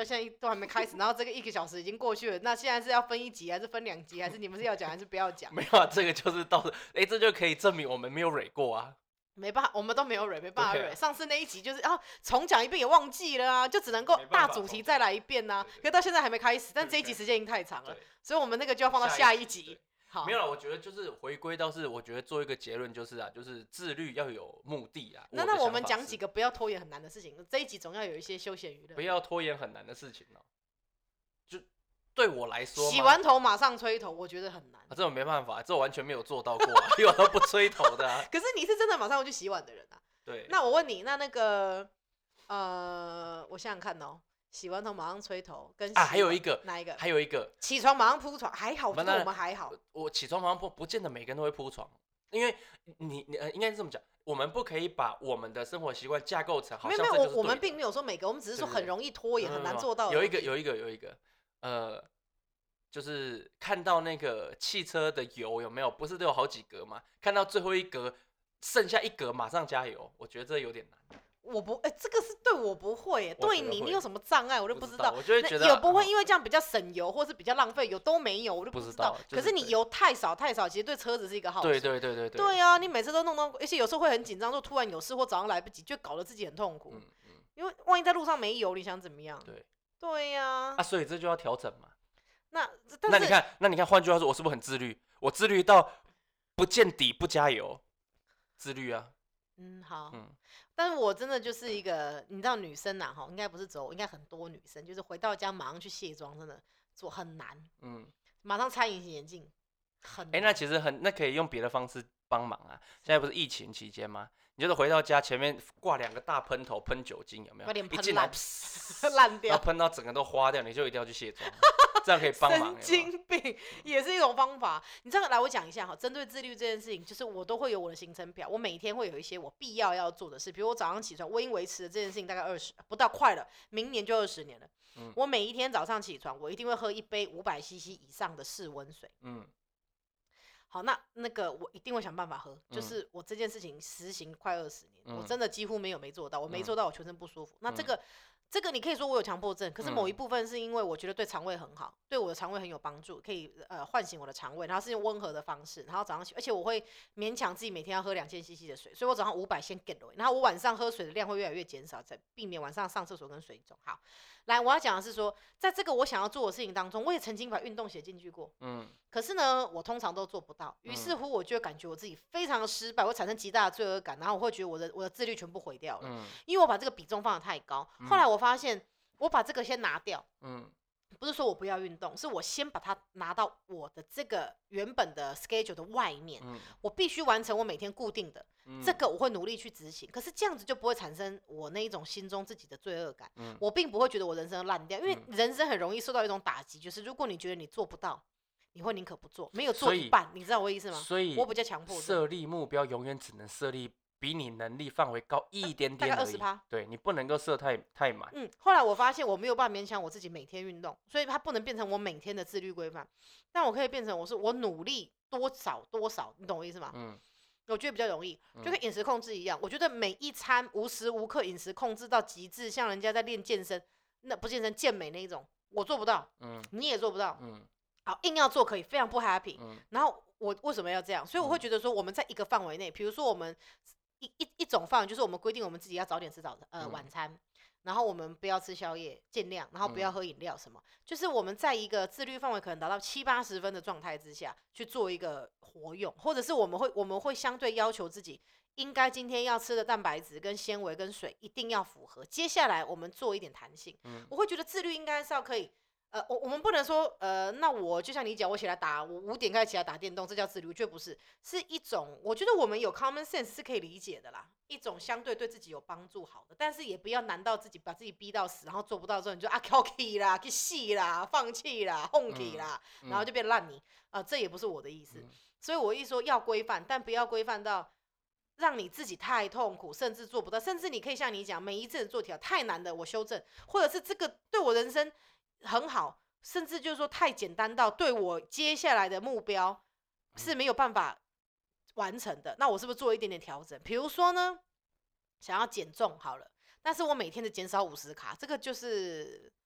Speaker 2: 现在都还没开始，然后这个一个小时已经过去了，那现在是要分一集还是分两集，还是你们是要讲还是不要讲？
Speaker 1: 没有啊，这个就是到时，哎、欸，这就可以证明我们没有蕊过啊。
Speaker 2: 没办法，我们都没有蕊，没办法蕊。
Speaker 1: 啊、
Speaker 2: 上次那一集就是啊，重讲一遍也忘记了啊，就只能够大主题再来一遍呐、啊。可是到现在还没开始，但这一集时间已经太长了，所以我们那个就要放到下一集。好，
Speaker 1: 没有了，我觉得就是回归到是，我觉得做一个结论就是啊，就是自律要有目的啊。
Speaker 2: 那那我们讲几个不要拖延很难的事情，这一集总要有一些休闲娱乐。
Speaker 1: 不要拖延很难的事情哦、喔，就对我来说，
Speaker 2: 洗完头马上吹头，我觉得很难。
Speaker 1: 啊，这种没办法，这我完全没有做到过、啊，因为我都不吹头的啊。
Speaker 2: 可是你是真的马上会去洗碗的人啊。
Speaker 1: 对。
Speaker 2: 那我问你，那那个呃，我想想看哦。洗完头马上吹头，跟
Speaker 1: 啊还有一个
Speaker 2: 哪一个？
Speaker 1: 还有一个
Speaker 2: 起床马上铺床，还好，这个我们还好。
Speaker 1: 我起床马上铺，不见得每个人都会铺床，因为你你呃应该是这么讲，我们不可以把我们的生活习惯架构成好像这就是对的。
Speaker 2: 没有没有，我们并没有说每个，我们只是说很容易拖延，很难做到。
Speaker 1: 有一个有一个有一个呃，就是看到那个汽车的油有没有，不是都有好几格嘛？看到最后一格，剩下一格马上加油，我觉得这有点难。
Speaker 2: 我不，哎、欸，这个是对我不会、欸，对你，你有什么障碍，我就不知道。
Speaker 1: 我就会觉得
Speaker 2: 也不会因为这样比较省油，或是比较浪费油都没有，我就不知道。
Speaker 1: 不知道就是、
Speaker 2: 可是你油太少太少，其实对车子是一个好处。
Speaker 1: 对对对对对。
Speaker 2: 对啊，你每次都弄到，而且有时候会很紧张，说突然有事或早上来不及，就搞得自己很痛苦。嗯嗯、因为万一在路上没油，你想怎么样？
Speaker 1: 对。
Speaker 2: 对呀、啊。
Speaker 1: 啊，所以这就要调整嘛。
Speaker 2: 那
Speaker 1: 那你看，那你看，换句话说，我是不是很自律？我自律到不见底不加油，自律啊。
Speaker 2: 嗯，好。
Speaker 1: 嗯。
Speaker 2: 但是我真的就是一个，你知道女生呐，哈，应该不是只有，应该很多女生，就是回到家马上去卸妆，真的做很难。嗯。马上拆隐形眼镜，很难。
Speaker 1: 哎、欸，那其实很，那可以用别的方式帮忙啊。现在不是疫情期间吗？你就是回到家前面挂两个大喷头，喷酒精，有没有？一进来
Speaker 2: 烂掉，
Speaker 1: 然后喷到整个都花掉，你就一定要去卸妆。这样可以帮忙。
Speaker 2: 神经病也是一种方法。你这样来，我讲一下哈，针对自律这件事情，就是我都会有我的行程表，我每天会有一些我必要要做的事，比如我早上起床，我已经维持了这件事情大概二十不到，快了，明年就二十年了。嗯、我每一天早上起床，我一定会喝一杯五百 C C 以上的室温水。嗯。好，那那个我一定会想办法喝，嗯、就是我这件事情实行快二十年，嗯、我真的几乎没有没做到，我没做到，我全身不舒服。嗯、那这个。这个你可以说我有强迫症，可是某一部分是因为我觉得对肠胃很好，嗯、对我的肠胃很有帮助，可以呃唤醒我的肠胃，然后是用温和的方式，然后早上起，而且我会勉强自己每天要喝两千 C C 的水，所以我早上五百先 get 了，然后我晚上喝水的量会越来越减少，才避免晚上上厕所跟水肿。好，来我要讲的是说，在这个我想要做的事情当中，我也曾经把运动写进去过，嗯，可是呢，我通常都做不到，于是乎我就感觉我自己非常的失败，我产生极大的罪恶感，然后我会觉得我的我的自律全部毁掉了，嗯、因为我把这个比重放得太高，后来我发现。我把这个先拿掉，嗯，不是说我不要运动，是我先把它拿到我的这个原本的 schedule 的外面，嗯、我必须完成我每天固定的，嗯、这个我会努力去执行。可是这样子就不会产生我那一种心中自己的罪恶感，嗯、我并不会觉得我人生烂掉，因为人生很容易受到一种打击，就是如果你觉得你做不到，你会宁可不做，没有做一半，你知道我意思吗？
Speaker 1: 所以
Speaker 2: 我比较强迫，
Speaker 1: 设立目标永远只能设立。比你能力范围高一点点而已，大概二十趴，对你不能够设太太满。
Speaker 2: 嗯，后来我发现我没有办法勉强我自己每天运动，所以它不能变成我每天的自律规范，但我可以变成我是我努力多少多少，你懂我意思吗？嗯，我觉得比较容易，就跟饮食控制一样，我觉得每一餐无时无刻饮食控制到极致，像人家在练健身，那不健身健美那一种，我做不到，嗯，你也做不到，嗯，好，硬要做可以，非常不 happy，嗯，然后我为什么要这样？所以我会觉得说我们在一个范围内，比如说我们。一一一种范围就是我们规定我们自己要早点吃早呃、嗯、晚餐，然后我们不要吃宵夜，尽量，然后不要喝饮料什么，嗯、就是我们在一个自律范围可能达到七八十分的状态之下去做一个活用，或者是我们会我们会相对要求自己，应该今天要吃的蛋白质跟纤维跟水一定要符合，接下来我们做一点弹性，嗯、我会觉得自律应该是要可以。呃，我我们不能说，呃，那我就像你讲，我起来打，我五点开始起来打电动，这叫自律？我觉得不是，是一种，我觉得我们有 common sense 是可以理解的啦，一种相对对自己有帮助好的，但是也不要难到自己，把自己逼到死，然后做不到之后你就啊 ，cocky 啦，去死啦，放弃啦，放弃啦，嗯、然后就变烂泥，啊、呃，这也不是我的意思，嗯、所以我一说要规范，但不要规范到让你自己太痛苦，甚至做不到，甚至你可以像你讲，每一次做题太难的我修正，或者是这个对我人生。很好，甚至就是说太简单到对我接下来的目标是没有办法完成的，那我是不是做一点点调整？比如说呢，想要减重好了，但是我每天的减少五十卡，这个就是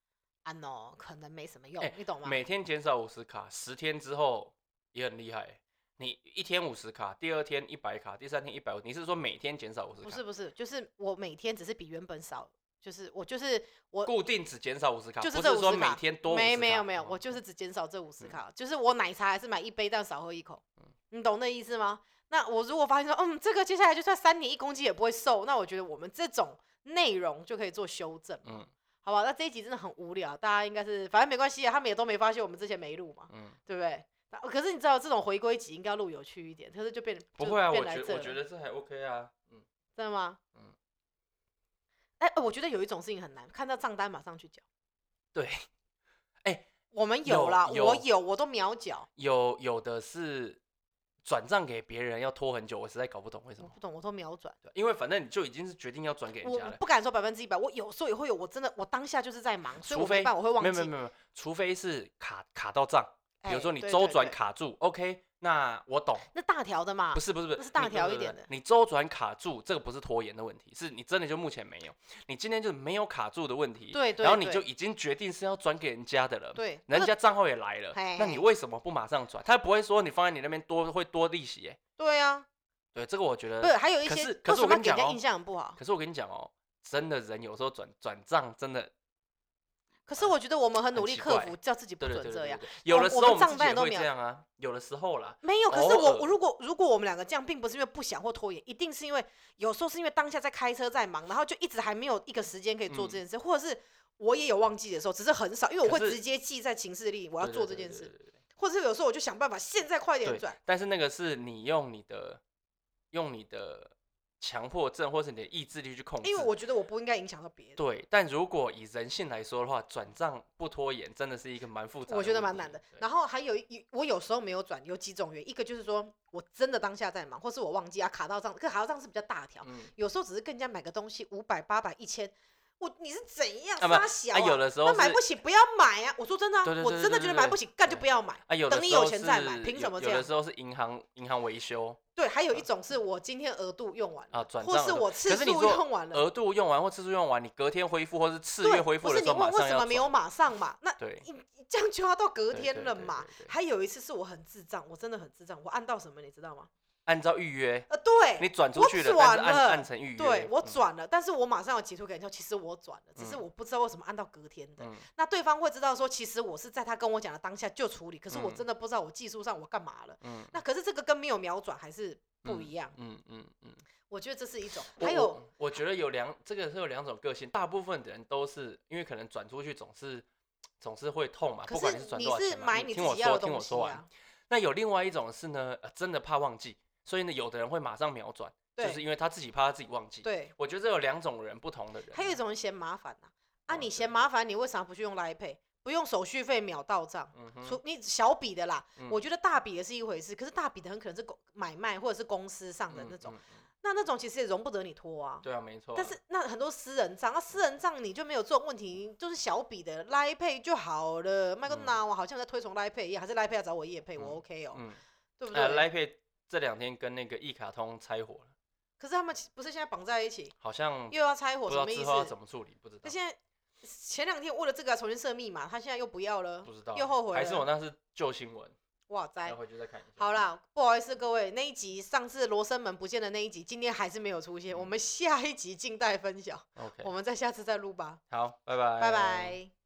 Speaker 2: 安哦，可能没什么用，
Speaker 1: 欸、
Speaker 2: 你懂吗？
Speaker 1: 每天减少五十卡，十天之后也很厉害、欸。你一天五十卡，第二天一百卡，第三天一百五，你是说每天减少五十卡？
Speaker 2: 不是不是，就是我每天只是比原本少，就是我就是我
Speaker 1: 固定只减少五十卡，
Speaker 2: 就是
Speaker 1: 不是说每天多五十卡。
Speaker 2: 没没有没有，我就是只减少这五十卡、嗯，就是我奶茶还是买一杯，但少喝一口，嗯、你懂那意思吗？那我如果发现说，嗯，这个接下来就算三年一公斤也不会瘦，那我觉得我们这种内容就可以做修正，嗯。好吧，那这一集真的很无聊，大家应该是反正没关系啊，他们也都没发现我们之前没录嘛，嗯，对不对？可是你知道这种回归集应该要录有趣一点，可是就变
Speaker 1: 不会啊，
Speaker 2: 我
Speaker 1: 觉得我觉得这还 OK 啊，嗯，
Speaker 2: 真的吗？嗯，哎、欸，我觉得有一种事情很难，看到账单马上去缴。
Speaker 1: 对，哎、欸，
Speaker 2: 我们有啦，
Speaker 1: 有
Speaker 2: 我有，我都秒缴。
Speaker 1: 有有的是转账给别人要拖很久，我实在搞不懂为什么。
Speaker 2: 我不懂，我都秒转。
Speaker 1: 因为反正你就已经是决定要转给人家了。
Speaker 2: 我不敢说百分之一百，我有时候也会有，我真的我当下就是在忙，所以
Speaker 1: 我没
Speaker 2: 办我会忘记。
Speaker 1: 没有没有没有，除非是卡卡到账，比如说你
Speaker 2: 欸、
Speaker 1: 周转卡住 ，OK， 那我懂。
Speaker 2: 那大条的嘛？
Speaker 1: 不是不是不是，
Speaker 2: 那是大条一点的。
Speaker 1: 你周转卡住，这个不是拖延的问题，是你真的就目前没有，你今天就没有卡住的问题。
Speaker 2: 对 对, 对。
Speaker 1: 然后你就已经决定是要转给人家的了。
Speaker 2: 对。
Speaker 1: 人家账号也来了，
Speaker 2: 嘿嘿
Speaker 1: 那你为什么不马上转？他不会说你放在你那边多会多利息哎。
Speaker 2: 对啊。
Speaker 1: 对，这个我觉得。
Speaker 2: 不是，还有一些。
Speaker 1: 可是可是我跟你讲哦，
Speaker 2: 印象很不好。
Speaker 1: 可是我跟你讲哦，真的人有时候转转账真的。
Speaker 2: 可是我觉得我们很努力克服，叫自己不准这样。
Speaker 1: 有的时候我们
Speaker 2: 账单
Speaker 1: 都会这样啊，有的时候啦。
Speaker 2: 没有，可是我如果如果我们两个这样，并不是因为不想或拖延，一定是因为有时候是因为当下在开车在忙，然后就一直还没有一个时间可以做这件事，嗯、或者是我也有忘记的时候，只是很少，因为我会直接记在行事历我要做这件事，或者是有时候我就想办法现在快点转。
Speaker 1: 但是那个是你用你的用你的。强迫症或是你的意志力去控制，
Speaker 2: 因为我觉得我不应该影响到别人。
Speaker 1: 对，但如果以人性来说的话，转账不拖延真的是一个蛮复杂的，
Speaker 2: 我觉得蛮难的。然后还有一，我有时候没有转，有几种原因，一个就是说我真的当下在忙，或是我忘记啊卡到账，可卡到账是比较大条、嗯，有时候只是跟人家买个东西五百、八百、一千。我你是怎样发小啊？
Speaker 1: 啊有的时候
Speaker 2: 那买不起不要买啊！我说真的、啊，
Speaker 1: 对对对对对对对，
Speaker 2: 我真的觉得买不起，干就不要买。
Speaker 1: 啊，有
Speaker 2: 等你有钱再买，凭什么这样？
Speaker 1: 有的时候是银行银行维修。
Speaker 2: 对，还有一种是我今天额度用完了，
Speaker 1: 啊，转
Speaker 2: 或是我次数用完了，
Speaker 1: 额度用完或次数用完，你隔天恢复或是次月恢复的时候马上要转。
Speaker 2: 不是你问为什么没有马上嘛？那
Speaker 1: 对，
Speaker 2: 这样就要到隔天了嘛。还有一次是我很智障，我真的很智障，我按到什么你知道吗？
Speaker 1: 按照预约，
Speaker 2: 呃，对，
Speaker 1: 你转出去了，但是按按成预约，
Speaker 2: 对我转了，但是我马上要截图给人家，其实我转了，只是我不知道为什么按到隔天的。嗯、那对方会知道说，其实我是在他跟我讲的当下就处理，可是我真的不知道我技术上我干嘛了。嗯、那可是这个跟没有秒转还是不一样。嗯嗯嗯，我觉得这是一种。还有，
Speaker 1: 我, 我觉得有两，这个是有两种个性，大部分的人都是因为可能转出去总是总是会痛嘛，不管你是转多少钱嘛。
Speaker 2: 你听我说，
Speaker 1: 听我说完。那有另外一种是呢，呃、真的怕忘记。所以呢，有的人会马上秒转，就是因为他自己怕他自己忘记。
Speaker 2: 对，
Speaker 1: 我觉得有两种人，不同的人。
Speaker 2: 还有一种人嫌麻烦呐、啊，啊，你嫌麻烦，你为啥不去用 Line Pay， 不用手续费秒到账？嗯、你小笔的啦、嗯，我觉得大笔的是一回事，可是大笔的很可能是买卖或者是公司上的那种，嗯嗯、那那种其实也容不得你拖啊。
Speaker 1: 对啊，没错、啊。
Speaker 2: 但是那很多私人账，那、啊、私人账你就没有这种问题，就是小笔的 Line Pay 就好了。麦克纳我好像在推崇 Line Pay 一样，还是 Line Pay 要找我业配、嗯，我 OK 哦、喔嗯，对不对、
Speaker 1: 呃、？Line Pay。这两天跟那个一卡通拆伙了，
Speaker 2: 可是他们不是现在绑在一起，
Speaker 1: 好像
Speaker 2: 又要拆伙，什么意思？
Speaker 1: 不知道之后要怎么处理，不知道。
Speaker 2: 那现在前两天为了这个重新设密码，他现在又不要了，
Speaker 1: 不知道，
Speaker 2: 又后悔了。
Speaker 1: 还是我那是旧新闻？
Speaker 2: 哇塞！
Speaker 1: 回去再看一下。
Speaker 2: 好啦，不好意思各位，那一集上次罗生门不见的那一集，今天还是没有出现，嗯、我们下一集静待分晓。
Speaker 1: OK，
Speaker 2: 我们再下次再录吧。
Speaker 1: 好，拜拜，
Speaker 2: 拜拜。